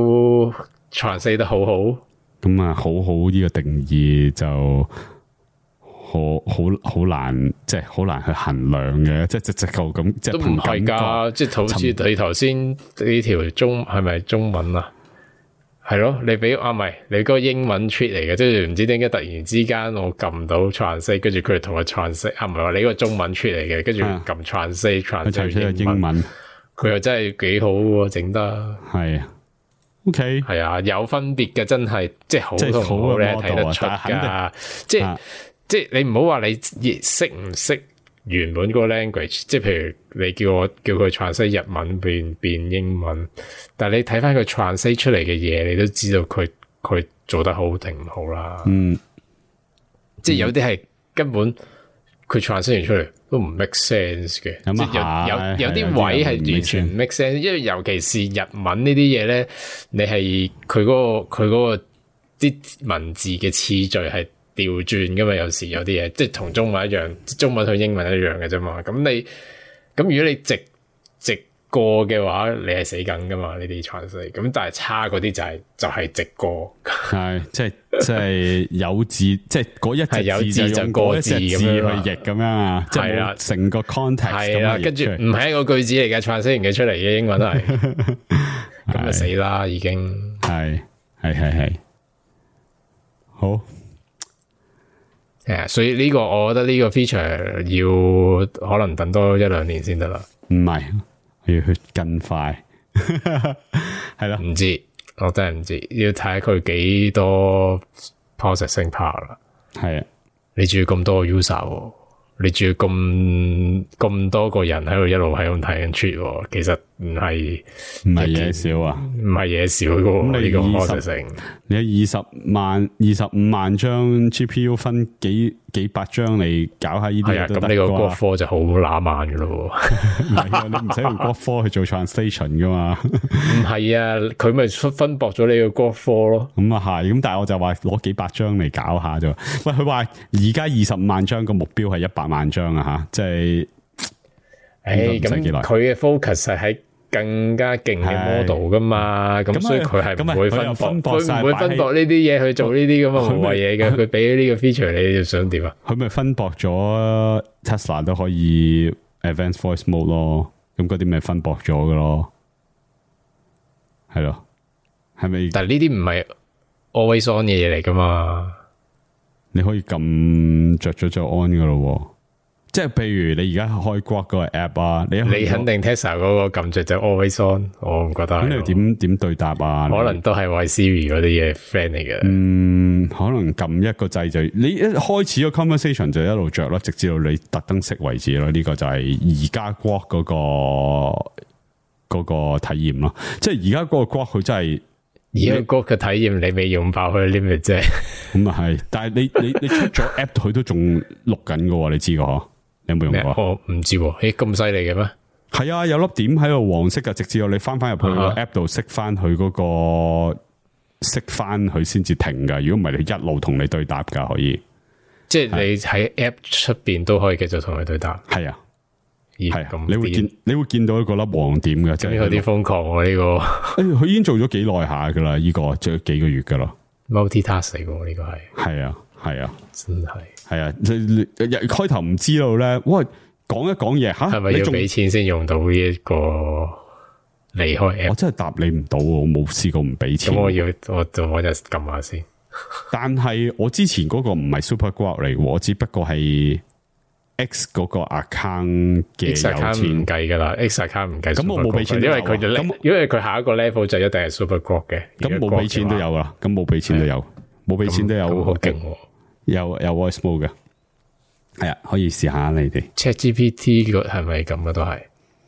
translate 得好好。 咁啊，好好呢個定義就好好好難，即係好難去衡量嘅，即係直直夠咁，即係都唔係噶，即係好似你頭先呢條中係咪中文啊？係咯，你俾啊唔係你嗰個英文 treat 嚟嘅，即係唔知點解突然之間我撳到 translate， 跟住佢哋同我 translate， 啊唔係話你嗰個中文 treat 嚟嘅，跟住撳 translate translate 英文，佢又真係幾好喎，整得係 ，OK， 係啊，有分別嘅，真係即係好同好咧睇得出噶，即係、啊、即係你唔好話你識唔識原本嗰個 language， 即係譬如你叫我叫佢 translate 日文變變英文，但係你睇翻佢 translate 出嚟嘅嘢，你都知道佢佢做得好定唔好啦。嗯，即係有啲係根本佢 translate 完出嚟都唔 make sense 嘅，即係有有有啲位係完全唔 make sense，因為尤其是日文呢啲嘢咧，你係佢嗰個佢嗰個啲文字嘅次序係調轉噶嘛，有時有啲嘢即係同中文一樣，中文同英文一樣嘅啫嘛。咁你咁如果你直直過嘅話，你係死梗噶嘛？呢啲 translate 咁，但係差嗰啲就係、是、就係、是、直過，係即係即係有字，即係嗰一隻字就用嗰一隻字去譯咁樣啊，即係啦，成個 context 係啦，跟住唔係一個句子嚟嘅 translate 完嘅出嚟嘅英文都係，咁就死啦，已經係係係係好。 Yeah, 所以呢個我覺得呢個 feature 要可能等多一兩年先得啦。 唔係，我要去更快。係啦， 唔知我真係唔知，要睇下佢幾多 processing power 啦。係啊，你仲要咁多個 user， 你仲要咁咁多個人喺度一路喺度睇緊 tweet， 其實唔係唔係嘢少啊， 唔係嘢少噶。咁你個 processing， 你有二十萬、二十五萬張 G P U 分幾幾百張嚟搞下呢啲嘢都得。 咁你個國科就好乸慢噶咯。 唔係啊，你唔使用國科去做 translation 噶嘛。 唔係啊，佢咪分薄咗你個國科咯。 咁啊係，咁但係我就話攞幾百張嚟搞下啫。喂，佢話而家二十五萬張個目標係一百萬張啊吓，即係。 誒，咁佢嘅 focus 係喺更加勁嘅 model 噶嘛，咁所以佢係唔會分薄，佢唔會分薄呢啲嘢去做呢啲咁嘅無謂嘢嘅。佢俾呢個 feature 你，就想點啊？ 佢咪分薄咗 Tesla 都可以 Advanced Voice Mode 咯，咁嗰啲咪分薄咗噶咯，係咯，係咪？ 但係呢啲唔係 always on 嘅嘢嚟噶嘛， 你可以撳着咗就 on 噶咯。即係譬如你而家開 Grok 個 app 啊，你你肯定 Tesla 嗰個撳着就 always on， 我唔覺得。咁你點點對答啊？ 可能都係為 Siri 嗰啲嘢 friend 嚟嘅。 嗯，可能撳一個掣就你一開始個 conversation 就一路着咯，直至到你特登熄為止咯。呢、這個就係而家 Grok 嗰個嗰、那個體驗咯。即係而家嗰個 Grok 佢真係而家 Grok 嘅體驗，你未用爆佢 limit 啫。 咁啊係，但係你你你出咗 app 佢都仲錄緊噶，你知個嗬？有冇用過？ 我唔知，誒咁犀利嘅咩？ 係啊，有粒點喺度黃色噶，直至到你翻翻入去個 app 度熄翻佢嗰個熄翻佢先至停噶。如果唔係，你一路同你對答噶，可以。 即係你喺 app 出邊都可以繼續同佢對答。 係啊， 係啊，你會見你會見到一個粒黃點嘅， 真係有啲瘋狂喎呢個。 誒，佢已經做咗幾耐下噶啦，呢個做咗幾個月噶啦。 multitask 嚟嘅呢個係。係啊，係啊， 真係。係啊，你你開頭唔知道咧，喂，講一講嘢吓， 係咪要俾錢先用到呢一個離開 app？ 我真係答你唔到，我冇試過唔俾錢。 咁我要我就我就撳下先。 但係我之前嗰個唔係 Super Grok 嚟，我只不過係 X 嗰個 account 嘅有錢 X account 唔計噶啦 ，X account 唔計。 咁我冇俾錢， 因為佢咁，因為佢下一個 level 就一定係 Super Grok 嘅。 咁冇俾錢都有啦，咁冇俾錢都有，冇俾錢都有， 好勁。 有有 voice mode 嘅，係啊，可以試下你哋。 ChatGPT 個係咪咁啊？都係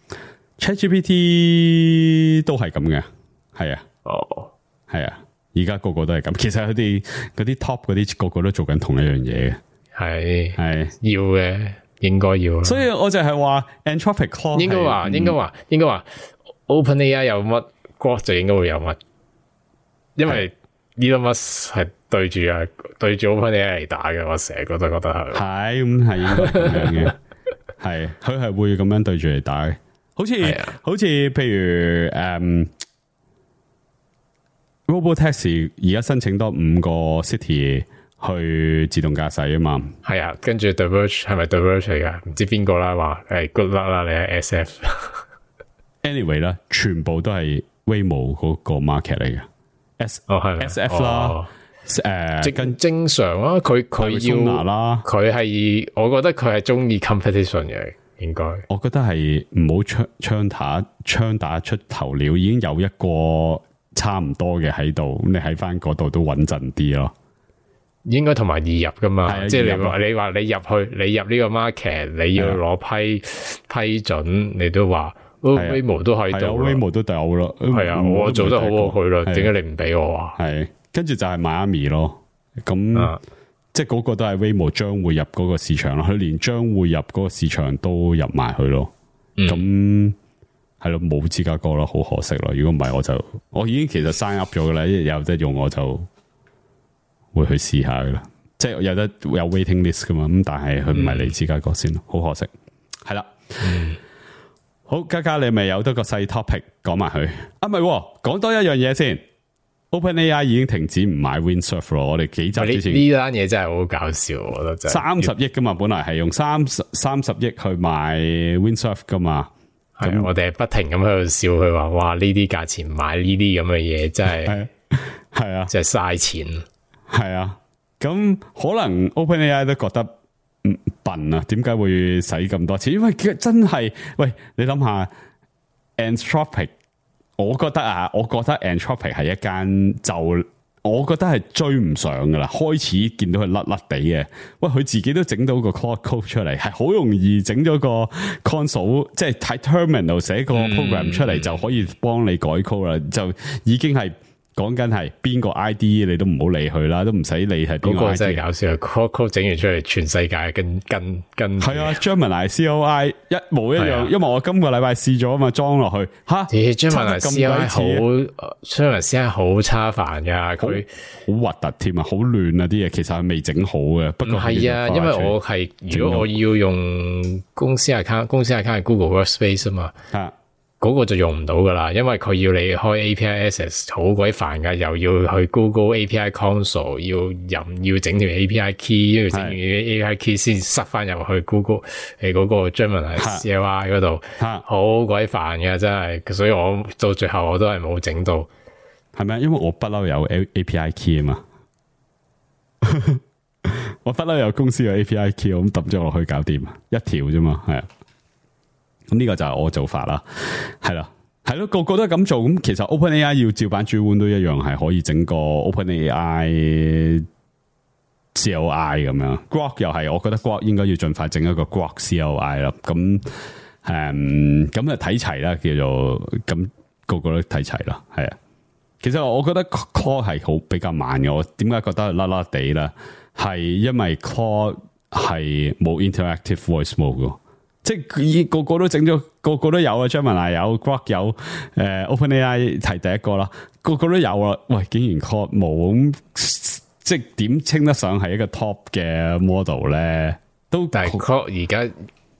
ChatGPT 都係咁嘅，係啊， 哦， 係啊。而家個個都係咁，其實佢哋嗰啲 top 嗰啲個個都做緊同一樣嘢嘅， 係係要嘅，應該要。 所以我就係話 Anthropic Claude 應該話，應該話，應該話 OpenAI 有乜 Grok 就應該會有乜，因為 Elon Musk 係對住啊對住 OpenAI 嚟打嘅，我成日覺得覺得係係咁係應該咁樣嘅，係佢係會咁樣對住嚟打嘅，好似、啊、好似譬如誒。Um, Robotaxi 而家申請多五個 city 去自動駕駛啊嘛， 係啊，跟住 The Verge 係咪 The Verge 嚟噶？唔知邊個啦，話誒 good luck 啦，你係 S F。anyway 啦，全部都係 Waymo 嗰個 market 嚟嘅。S 哦係 S F 啦，誒正正常啊，佢佢要啦，佢係我覺得佢係中意 competition 嘅，應該。 我覺得係唔好槍槍打槍打出頭鳥，已經有一個。差唔多嘅喺度，咁你喺翻嗰度都穩陣啲咯。 應該同埋易入噶嘛，即係你話你話你入去，你入呢個 market， 你要攞批批准，你都話 Waymo 都喺度 ，Waymo 都有咯。 係啊，我做得好過佢啦，點解你唔俾我啊？ 係，跟住就係 Miami 咯。咁、啊、即係嗰個都係 Waymo 將會入嗰個市場咯，佢連將會入嗰個市場都入埋去咯。咁、嗯。係咯，冇資格過咯，好可惜咯。如果唔係，我就我已經其實 sign up 咗噶啦，一有得用我就會去試下噶啦。即係有得有 waiting list 噶嘛，咁但係佢唔係嚟芝加哥先咯，好、嗯、可惜。係啦，嗯、好，嘉嘉你咪有得個細 topic 講埋佢啊？唔係，講多一樣嘢先。OpenAI 已經停止唔買 Windsurf 咯。我哋幾集之前呢單嘢真係好搞笑，我覺得真係三十億噶嘛，本來係用三十三十億去買 Windsurf 噶嘛。 咁我哋係不停咁喺度笑佢話，哇！呢啲價錢買呢啲咁嘅嘢，真係係啊，真係嘥錢。係啊，咁可能 OpenAI 都覺得唔笨啊？點解會使咁多錢？因為真係，喂，你諗下 Anthropic， 我覺得啊，我覺得 Anthropic 係一間就。我覺得係追唔上噶啦，開始見到佢甩甩地嘅。喂，佢自己都整到個 Claude Code 出嚟，係好容易整咗個 console，即係喺 terminal 寫個 program 出嚟就可以幫你改 code 啦，就已經係講緊係邊個 I D 你都唔好理佢啦，都唔使理係邊個 I D。嗰個真係搞笑 ，Claude Code 整完出嚟，全世界跟跟跟。係啊 ，Gemini C O I 一模一樣，啊、因為我今個禮拜試咗啊嘛，裝落去吓。 Gemini C O I 好 ，Gemini C O I 好差煩噶，佢好核突添啊，好亂啊啲嘢，其實係未整好嘅。不過係啊，因為我係如果我要用公司 account， 公司 account 係 Google Workspace 啊嘛。啊嗰、那個就用唔到噶啦，因為佢要你開 A P I access 好鬼煩噶，又要去 Google A P I Console， 要任要整條 A P I key， 要整完 A P I key 先塞翻入去 Google 誒嗰個 Gemini C O I 嗰度，好鬼煩嘅真係，所以我到最後我都係冇整到， 係咪？因為我不嬲有 A P I key 啊嘛，我不嬲有公司有 A P I key， 我咁揼咗落去搞掂，一條啫嘛，係啊。咁呢個就係我做法啦，係啦，係咯，個個都係咁做。咁其實 OpenAI 要照版煮碗都一樣，係可以整個 OpenAI C L I 咁樣。Grok 又係，我覺得 Grok 應該要盡快整一個 Grok C L I 啦。咁誒，咁就睇齊啦，叫做咁個個都睇齊啦。係啊，其實我覺得 Claude 係好比較慢嘅。我點解覺得甩甩地咧？係因為 Claude 係冇 interactive voice mode 嘅。即係個個都整咗，個個都有啊 Gemini 有 Grok 有，誒、呃、OpenAI 提第一個啦，個個都有啦。喂，竟然 Claude 冇，咁即係點稱得上係一個 top 嘅 model 咧？都但係 Claude 而家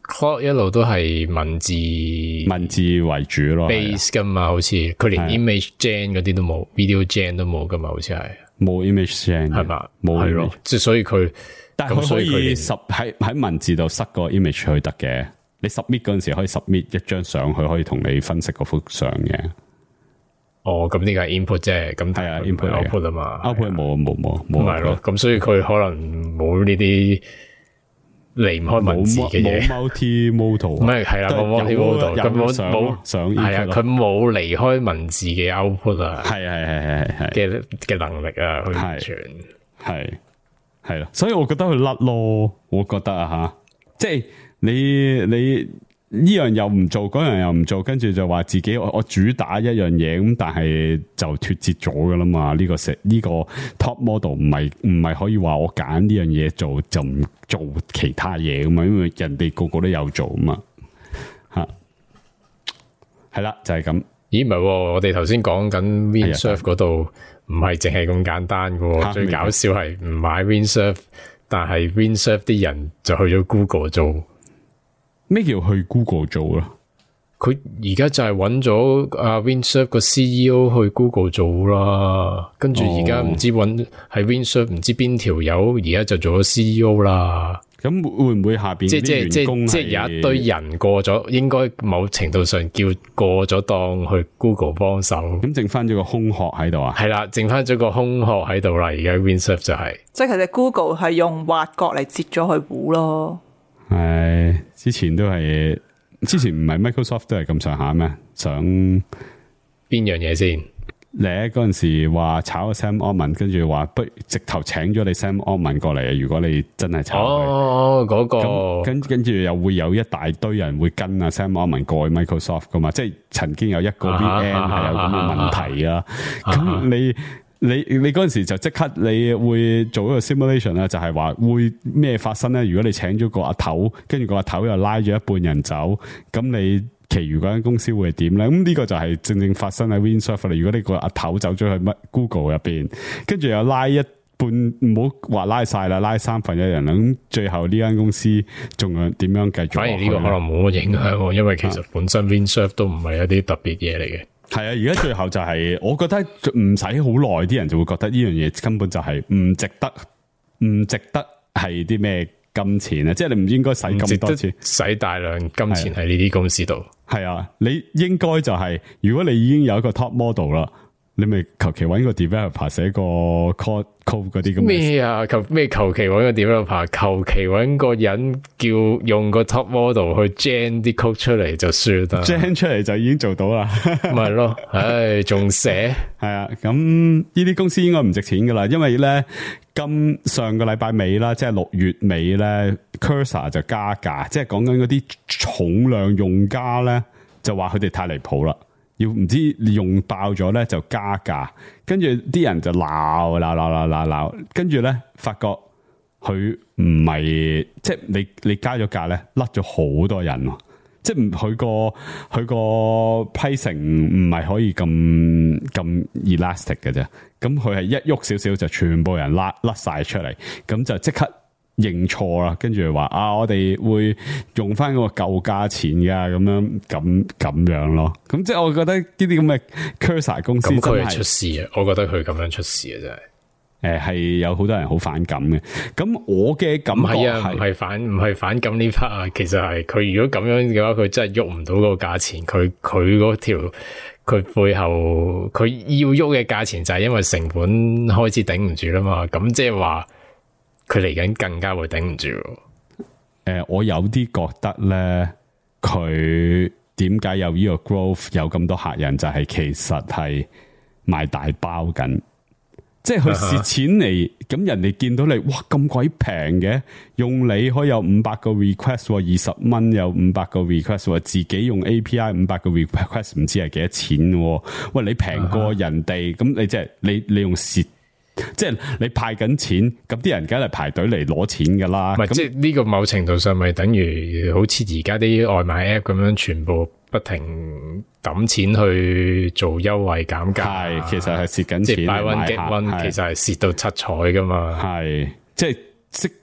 Claude 一路都係文字文字為主咯 base 噶嘛，好似佢連 image gen 嗰啲都冇 ，video gen 都冇噶嘛，好似係冇 image gen 係嘛， 冇係咯，即係所以佢， 但係佢可以十喺喺文字度塞個 image 去得嘅。你 submit 嗰陣時可以 submit 一張相，佢可以同你分析嗰幅相嘅。 哦，咁呢個係 input 啫，咁係啊 input output 啊嘛 ，output 冇冇冇冇係咯，咁所以佢可能冇呢啲離唔開文字嘅嘢， 冇 multi modal， 唔係係啦，冇 multi modal，佢冇冇想係啊，佢冇離開文字嘅 output 啊， 係係係係係嘅嘅能力啊，去完全係係咯，所以我覺得佢甩咯，我覺得啊吓，即係你你。呢樣又唔做，嗰樣又唔做，跟住就話自己我我主打一樣嘢，咁但係就脫節咗噶啦嘛？呢、這個食呢、這個 top model 唔係唔係可以話我揀呢樣嘢做就唔做其他嘢噶嘛？因為人哋個個都有做嘛，吓係啦，就係、是、咁。 咦，唔係、哦，我哋頭先講緊 Windsurf 嗰度唔係淨係咁簡單噶、啊，最搞笑係唔買 Windsurf，但係 Windsurf 啲人就去咗 Google 做。 咩叫去 Google 做咯？ 佢而家就係揾咗阿 Windsurf 個 C E O 去 Google 做啦，跟住而家唔知揾係 Windsurf 唔知邊條友，而家就做咗 C E O 啦。 咁會唔會下邊即係即係即係有一堆人過咗，應該某程度上叫過咗檔去 Google 幫手。 咁剩翻咗個空殼喺度啊？ 係啦，剩翻咗個空殼喺度啦。而家 Windsurf 就係、是， 即係其實 Google 係用挖角嚟截咗佢糊咯。 係之前都係，之前唔係 Microsoft 都係咁上下咩？想邊樣嘢先？ 你嗰陣時話炒 Sam Altman， 跟住話不直頭請咗你 Sam Altman 過嚟啊！如果你真係炒佢， 哦嗰、嗰個， 跟跟住又會有一大堆人會跟啊 Sam Altman 過去 Microsoft 噶嘛？即係曾經有一個 V M 係有咁嘅問題啊！咁你。你你嗰陣時就即刻你會做一個 simulation 啦，就係話會咩發生咧？如果你請咗個阿頭，跟住個阿頭又拉咗一半人走，咁你其餘嗰間公司會係點咧？咁呢個就係正正發生喺 Windsurf 啦。如果你個阿頭走咗去乜 Google 入邊，跟住又拉一半，唔好話拉晒啦，拉三分一人啦，咁最後呢間公司仲有點樣繼續？ 反而呢個可能冇乜影響，因為其實本身 Windsurf 都唔係一啲特別嘢嚟嘅。 係啊，而家最後就係、是，我覺得唔使好耐，啲人就會覺得呢樣嘢根本就係唔值得，唔值得係啲咩金錢啊！即係你唔應該使咁多錢， 使大量金錢喺呢啲公司度。 係啊，你應該就係、是，如果你已經有一個 top model 啦，你咪求其搵個 developer 寫個 code code 嗰啲咁咩啊？求咩？求其搵個 developer，求其搵個人叫用個 top model 去 gen 啲 code 出嚟就算啦 ，gen 出嚟就已經做到啦。 咪咯，唉，仲寫係啊？咁呢啲公司應該唔值錢噶啦，因為咧今上個禮拜尾啦，即係六月尾咧 ，Cursor 就加價，即係講緊嗰啲重量用家咧，就話佢哋太離譜啦。要唔知用爆咗咧就加價，跟住啲人就鬧鬧鬧鬧鬧鬧，跟住咧發覺佢唔係即係你你加咗價咧甩咗好多人，即係唔佢個佢個批成唔係可以咁咁 elastic 嘅啫，咁佢係一喐少少就全部人甩甩晒出嚟，咁就即刻認錯啦，跟住話啊，我哋會用翻嗰個舊價錢噶，咁樣咁咁樣咯。咁即係我覺得呢啲咁嘅 Cursor 公司真係， 咁佢係出事啊！我覺得佢咁樣出事啊，真係。 誒，係有好多人好反感嘅。咁我嘅感覺係唔係反唔係反感呢 part 啊？其實係佢如果咁樣嘅話，佢真係喐唔到個價錢。佢佢嗰條佢背後佢要喐嘅價錢就係因為成本開始頂唔住啦嘛。咁即係話。佢嚟緊更加會頂唔住。誒、 呃，我有啲覺得咧，佢點解有呢個 growth 有咁多客人，就係、是、其實係賣大包緊，即係佢蝕錢嚟。咁、uh-huh. 人哋見到你，哇咁鬼平嘅，用你可以有五百個 request，二十蚊有五百個 request，自己用 A P I 五百個 request， 唔知係幾多錢。喂，你平過人哋，咁、uh-huh. 你即係你你用蝕。即係你派緊錢，咁啲人梗係排隊嚟攞錢噶啦。 唔係，即係呢個某程度上咪等於好似而家啲外賣 app 咁樣，全部不停抌錢去做優惠減價。 係，其實係蝕緊錢。 即係 buy one get one，其實係蝕到七彩噶嘛。 係，即係即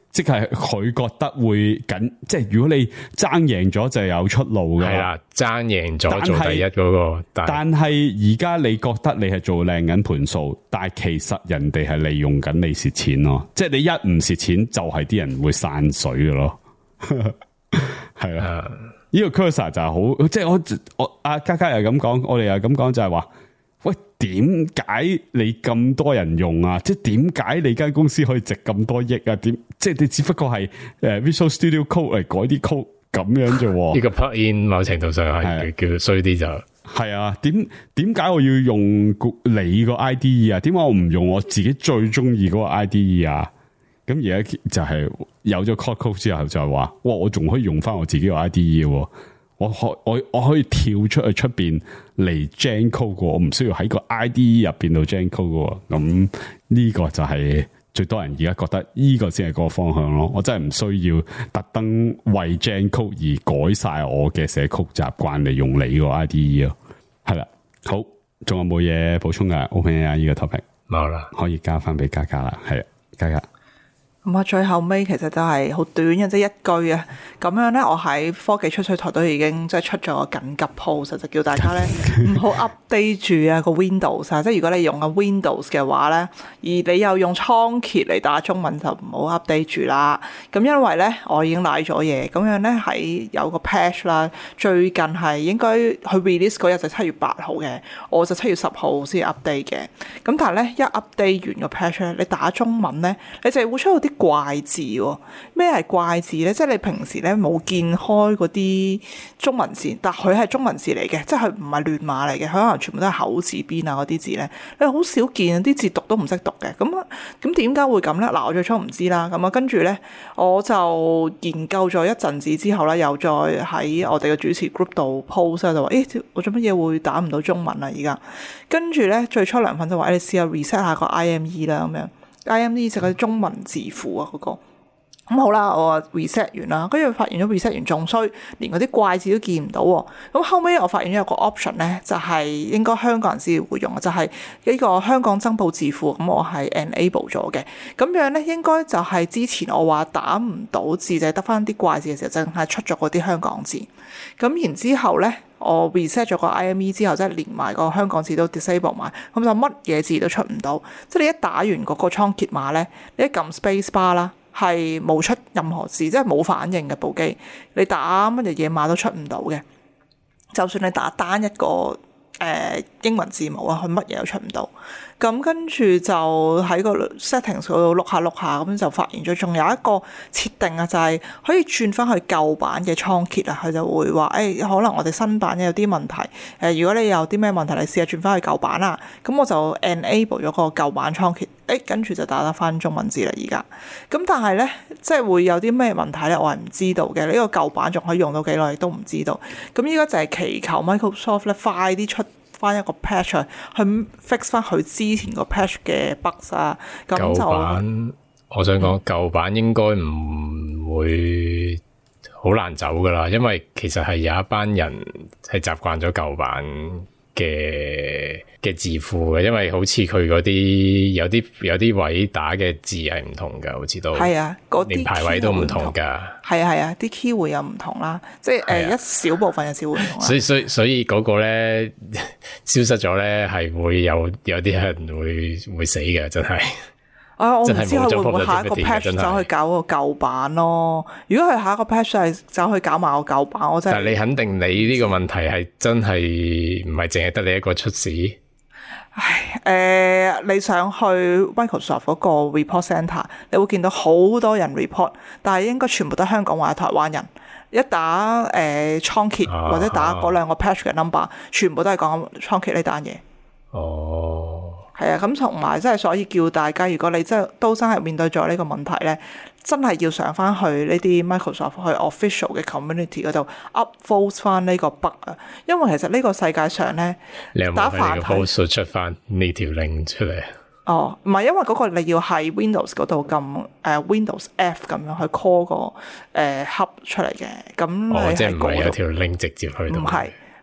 即係佢覺得會緊，即係如果你爭贏咗就有出路嘅。 係啦，爭贏咗做第一嗰、那個。 但係而家你覺得你係做靚緊盤數，但係其實人哋係利用緊你蝕錢咯。即係你一唔蝕錢，就係啲人會散水嘅咯。係啦，呢、這個 cursor 就係好，即係我我阿嘉嘉又咁講，我哋又咁講，就係話。喂，點解你咁多人用啊？即係點解你間公司可以值咁多億啊？點即係你只不過係誒 Visual Studio Code 嚟改啲 code 咁樣啫？ 呢個 plugin 某程度上係叫衰啲就係啊？點點解我要用你個 I D E 啊？點解我唔用我自己最中意嗰個 I D E 啊？咁而家就係有咗 Code Code 之後就係話，哇！我仲可以用翻我自己個 I D E 嘅。我可我我可以跳出去出邊嚟 gen code 嘅，我唔需要喺個 I D E 入邊度 gen code 嘅。咁呢個就係最多人而家覺得呢個先係個方向咯。我真係唔需要特登為 gen code 而改晒我嘅寫曲習慣嚟用你個 I D E 咯。係啦，好，仲有冇嘢補充噶 ？OpenAI 呢個 topic 冇啦， 可以交翻俾嘉嘉啦。係啊，嘉嘉。 咁啊，最後尾其實就係好短嘅，即係一句啊。咁樣咧，我喺科技吹水台都已經即係出咗個緊急 post，就叫大家咧唔好 update 住啊個 Windows 啊。即係如果你用緊 Windows 嘅話咧，而你又用倉頡嚟打中文，就唔好 update 住啦。咁因為咧，我已經賴咗嘢，咁樣咧喺有個 patch 啦，最近係應該去 release 嗰日就七月八號嘅，我就七月十號先 update 嘅。咁但係咧一 update 完個 patch 咧，你打中文咧，你就會出到啲怪字喎。咩係怪字咧？即係你平時咧冇見開嗰啲中文字，但佢係中文字嚟嘅，即係佢唔係亂碼嚟嘅，佢可能全部都係口字邊啊嗰啲字咧，你好少見，啲字讀都唔識讀嘅。咁咁點解會咁咧？嗱，我最初唔知啦。咁啊，跟住咧我就研究咗一陣子之後咧，又再喺我哋嘅主持 group 度 post 就話：誒，我做乜嘢會打唔到中文啊？而家跟住咧最初良粉就話：誒，你試下 reset 下個 I M E 啦，咁樣。I M E 就係中文字符啊，嗰個咁好啦，我 reset 完啦，跟住發現咗 reset 完仲衰，連嗰啲怪字都見唔到喎。咁後尾我發現咗有個 option 咧，就係應該香港人先會用嘅，就係呢個香港增補字符。咁我係 enable 咗嘅，咁樣咧應該就係之前我話打唔到字，就係得翻啲怪字嘅時候，淨係出咗嗰啲香港字。咁然之後咧，我 reset 咗個 I M E 之後，即係連埋個香港字都 disable 埋，咁就乜嘢字都出唔到。即係你一打完嗰個倉頡碼咧，你一撳 space bar 啦，係冇出任何字，即係冇反應嘅部機。你打乜嘢嘢碼都出唔到嘅，就算你打單一個誒、呃、英文字母啊，佢乜嘢都出唔到。咁跟住就喺個 settings 嗰度碌下碌下，咁就發現咗仲有一個設定啊，就係、是、可以轉翻去舊版嘅倉頡啊。佢就會話誒、哎，可能我哋新版有啲問題。誒、呃，如果你有啲咩問題，你試下轉翻去舊版啦。咁我就 enable 咗個舊版倉頡，誒，跟住就打得翻中文字啦。而家咁，但係咧，即係會有啲咩問題咧？我係唔知道嘅。呢、這個舊版仲可以用到幾耐，亦都唔知道。咁依家就係祈求 Microsoft 咧快啲出翻一個 patch 去 fix 翻佢之前個 patch 嘅 bugs 啊，咁就舊版我想講舊版應該唔會好難走噶啦，因為其實係有一班人係習慣咗舊版嘅嘅字庫嘅，因為好似佢嗰啲有啲有啲位打嘅字係唔同噶，好似都係啊，嗰啲連排位都唔同噶， 係啊係啊，啲 key 會有唔同啦，即係誒、呃、一小部分有時會唔同啦。 所以所以所以嗰個咧消失咗咧，係會有有啲人會會死嘅，真係。 啊！我唔知佢會唔會下一個 patch 走去搞個舊版咯。如果佢下一個 patch 係走去搞埋個舊版，我真係。 但係你肯定你呢個問題係真係唔係淨係得你一個出事？ 唉，誒、呃，你想去 Microsoft 嗰個 report center，你會見到好多人 report， 但係應該全部都係香港或者台灣人。一打誒倉頡或者打嗰兩個 patch 嘅 number，全部都係講倉頡呢單嘢。 哦。 係啊，咁同埋即係所以叫大家，如果你真係都真係面對咗呢個問題咧，真係要上翻去呢啲 Microsoft 去 official 嘅 community 嗰度 upvote 翻呢個 bug 啊，因為其實呢個世界上咧， 你有冇喺個 post 出翻呢條 link 出嚟？ 哦，唔係，因為嗰個你要喺 Windows 嗰度撳誒 Windows F 咁樣去 call 個誒 hub 出嚟嘅，咁哦，即係唔係有條 link 直接去到？ 唔係。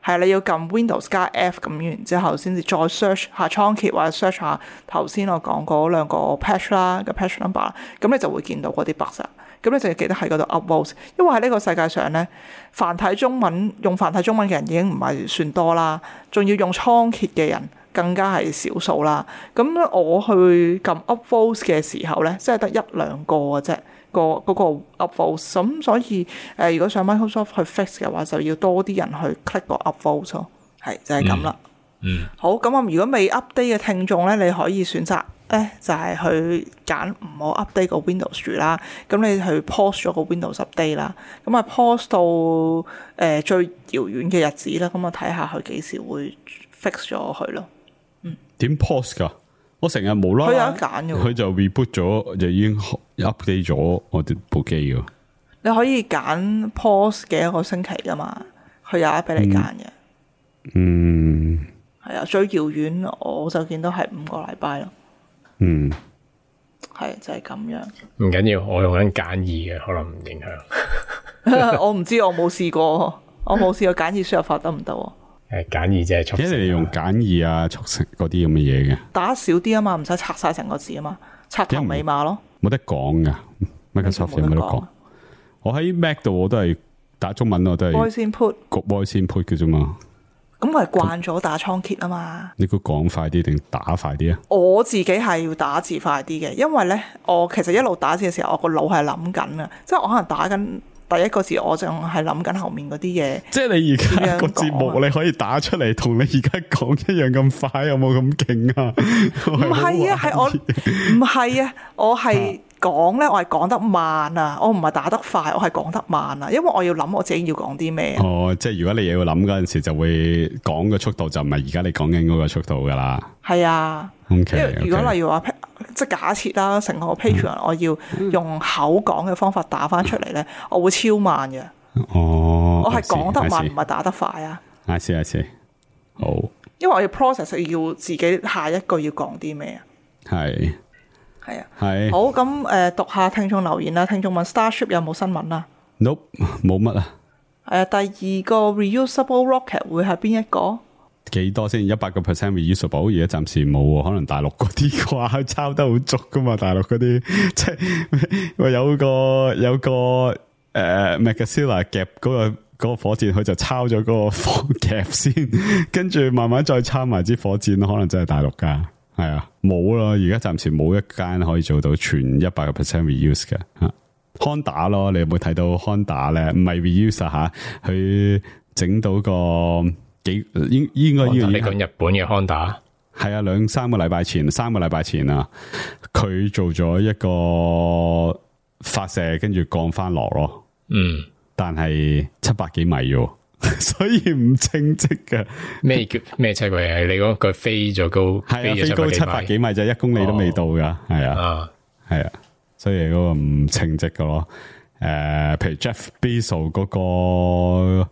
係你要撳 Windows 加 F 咁，然之後先至再 search 下倉頡或者 search 下頭先我講嗰兩個 patch 啦嘅 patch number 啦，咁你就會見到嗰啲 bug 啦。咁你就要記得喺嗰度 upvote， 因為喺呢個世界上咧，繁體中文用繁體中文嘅人已經唔係算多啦，仲要用倉頡嘅人更加係少數啦。咁我去撳 upvote 嘅時候咧，即係得一兩個嘅啫。個嗰個 upvote， 咁所以誒、呃，如果上 Microsoft 去 fix 嘅話，就要多啲人去 click 個 upvote 咯，係就係咁啦。嗯，好，咁我如果未 update 嘅聽眾咧，你可以選擇咧就係、是、去揀唔好 update 個 Windows 住啦。咁你去 pause 咗個 Windows update 啦，咁啊 pause 到誒、呃、最遙遠嘅日子啦，咁啊睇下佢幾時會 fix 咗佢咯。嗯， 點 pause 噶？我成日冇啦， 佢有得揀嘅， 佢就 reboot 咗，就已經 update 咗我啲部機噶。 你可以揀 pause 嘅一個星期噶嘛，佢有得俾你揀嘅。 嗯， 係啊，最遙遠我就見到係五個禮拜咯。 嗯， 係就係、是、咁樣。 唔緊要，我用緊簡易嘅，可能唔影響。 我唔知，我冇試過，我冇試過簡易輸入法得唔得？ 誒，簡易即係速成， 因為你用簡易啊、速成嗰啲咁嘅嘢嘅， 打少啲啊嘛，唔使拆晒成個字啊嘛，拆頭尾碼咯， 冇得講噶。Microsoft 有冇得講？我喺 Mac 度我都係打中文，我都係 voice input， 個 voice input 嘅啫嘛。 咁我係慣咗打倉頡啊嘛。 你估講快啲定打快啲啊？ 我自己係要打字快啲嘅，因為咧，我其實一路打字嘅時候，我個腦係諗緊啊，即係我可能打緊第一個字，我仲係諗緊後面嗰啲嘢。即係你而家個節目你可以打出嚟，同你而家講一樣咁快，有冇咁勁啊？ 唔係啊，係我唔係啊，我係講咧，我係講得慢啊，我唔係打得快，我係講得慢啊，因為我要諗我自己要講啲咩。哦， 即係如果你要諗嗰陣時，就會講嘅速度就唔係而家你講緊嗰個速度噶啦。 係啊。 Okay, 因為如果例如話，即係假設啦，成個 Patreon、嗯、我要用口講嘅方法打翻出嚟咧，我會超慢嘅。哦，我係講得慢，唔係打得快啊。 I see, I see。好。 因為我要 process 要自己下一句要講啲咩啊。係。係啊。係。好，咁誒，讀下聽眾留言啦。聽眾問 Starship 有冇新聞啊 ？Nope， 冇乜啊。 誒，第二個 reusable rocket 會係邊一個？ 幾多先？一百個 percent reusable，而家暫時冇，可能大陸嗰啲啩抄得好足噶嘛，大陸嗰啲即係有個有個誒、呃、Megazilla 夾嗰、嗰個、嗰個火箭，佢就抄咗嗰個火夾先，跟住慢慢再抄埋支火箭，可能真係大陸噶，係啊，冇啦，而家暫時冇一間可以做到全一百個 percent reuse 嘅吓。Honda 咯，你有冇睇到 Honda 咧？唔係 reuse 吓，佢整到個。幾應應該呢個你講日本嘅 Honda 係啊，兩三個禮拜前，三個禮拜前啊，佢做咗一個發射，跟住降翻落咯。嗯，但係七百幾米喎，所以唔稱職嘅。 咩叫咩七百米？你講佢飛咗高， 係啊，飛高七百幾米就一公里都未到噶，係、哦、啊，係啊，所以嗰個唔稱職噶咯。誒、呃，譬如 Jeff Bezos 嗰個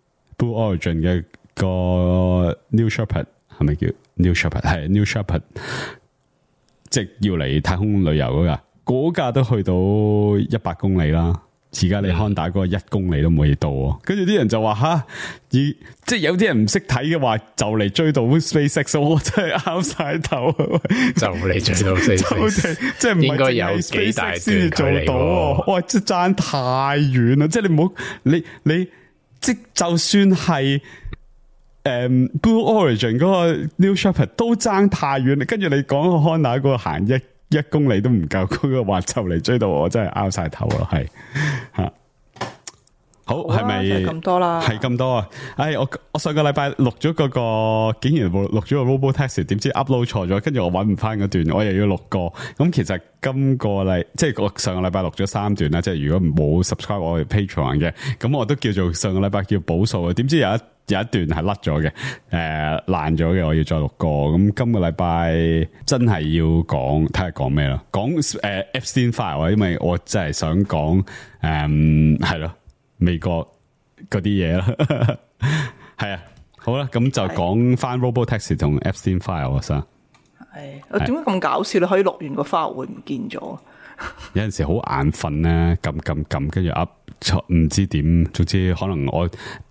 Blue Origin 嘅。個 New Shepard 係咪叫 New Shepard？ 係 New Shepard， 即係要嚟太空旅遊嗰架，嗰架都去到一百公里啦。而家你Honda嗰個一公里都唔可以到，跟住啲人就話吓，即係有啲人唔識睇嘅話，就嚟追到 SpaceX， 我真係拗晒頭。 就嚟追到 SpaceX， 即係應該有幾大段距離喎。 哇，真係爭太遠啦！即係你唔好你你即就算係。誒、um, ，Blue Origin 嗰個 New Shepard 都爭太遠，跟住你講個 Honda 嗰個行一一公里都唔夠，嗰、那個話就嚟追到我，真係拗晒頭咯，係吓。好，係咪咁多啦？ 係咁多啊！哎，我我上個禮拜錄咗嗰個，竟然錄咗個 Robotaxi，點知 upload 錯咗，跟住我搵唔翻嗰段，我又要錄過。咁其實今個禮，即係我上個禮拜錄咗三段啦。即係如果冇 subscribe 我哋 Patreon 嘅，咁我都叫做上個禮拜叫補數啊。點知有一有一段係甩咗嘅，誒爛咗嘅，我要再錄過。咁今個禮拜真係要講，睇下講咩啦？講誒、呃、Epstein File， 因為我真係想講誒係咯。美國嗰啲嘢啦，係啊，好啦，咁就講翻 Robotaxi 同 Epstein File 先。 係，我點解咁搞笑？你可以錄完個 file 會唔見咗？ 有陣時好眼瞓咧，撳撳撳，跟住 up 唔知點，總之可能我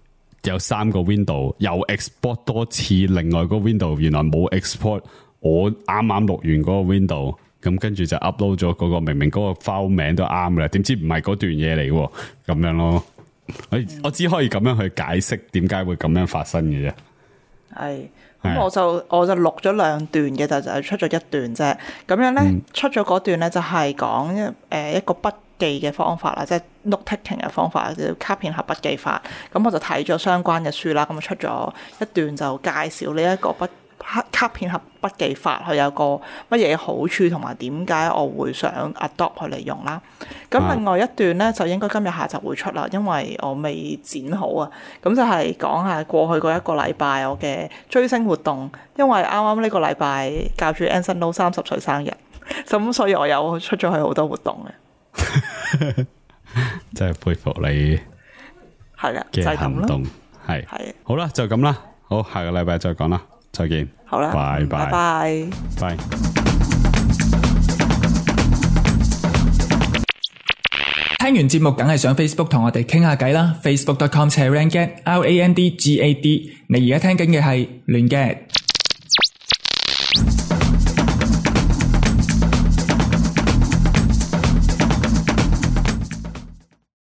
有三個 window， 又 export 多次另外個 window， 原來冇 export 我啱啱錄完嗰個 window， 咁跟住就 upload 咗嗰個明明嗰個 file 名都啱嘅，點知唔係嗰段嘢嚟喎，咁樣咯。我我只可以咁樣去解釋點解會咁樣發生嘅啫。 係。咁我就我就錄咗兩段嘅，就就出咗一段啫。咁樣咧、嗯、出咗嗰段咧就係講一誒一個筆記嘅方法啦，即係 note taking 嘅方法，叫卡片盒筆記法。咁我就睇咗相關嘅書啦，咁出咗一段就介紹呢一個筆卡片盒筆記法，佢有個乜嘢好處同埋點解我會想 adopt 佢嚟用啦。咁另外一段咧就應該今日下集會出啦，因為我未剪好啊。咁就係講下過去嗰一個禮拜我嘅追星活動，因為啱啱呢個禮拜教主 Anson Lo 三十歲生日，咁所以我有出咗去好多活動嘅。 真係佩服你係啊嘅行動，係係好啦，就咁啦，好，下個禮拜再講啦。再見， 好啦， 拜拜， 拜拜， 拜。 聽完節目梗係上 Facebook 同我哋傾下偈啦 ，facebook dot com slash randgad R A N D G A D。你而家聽緊嘅係亂 gad。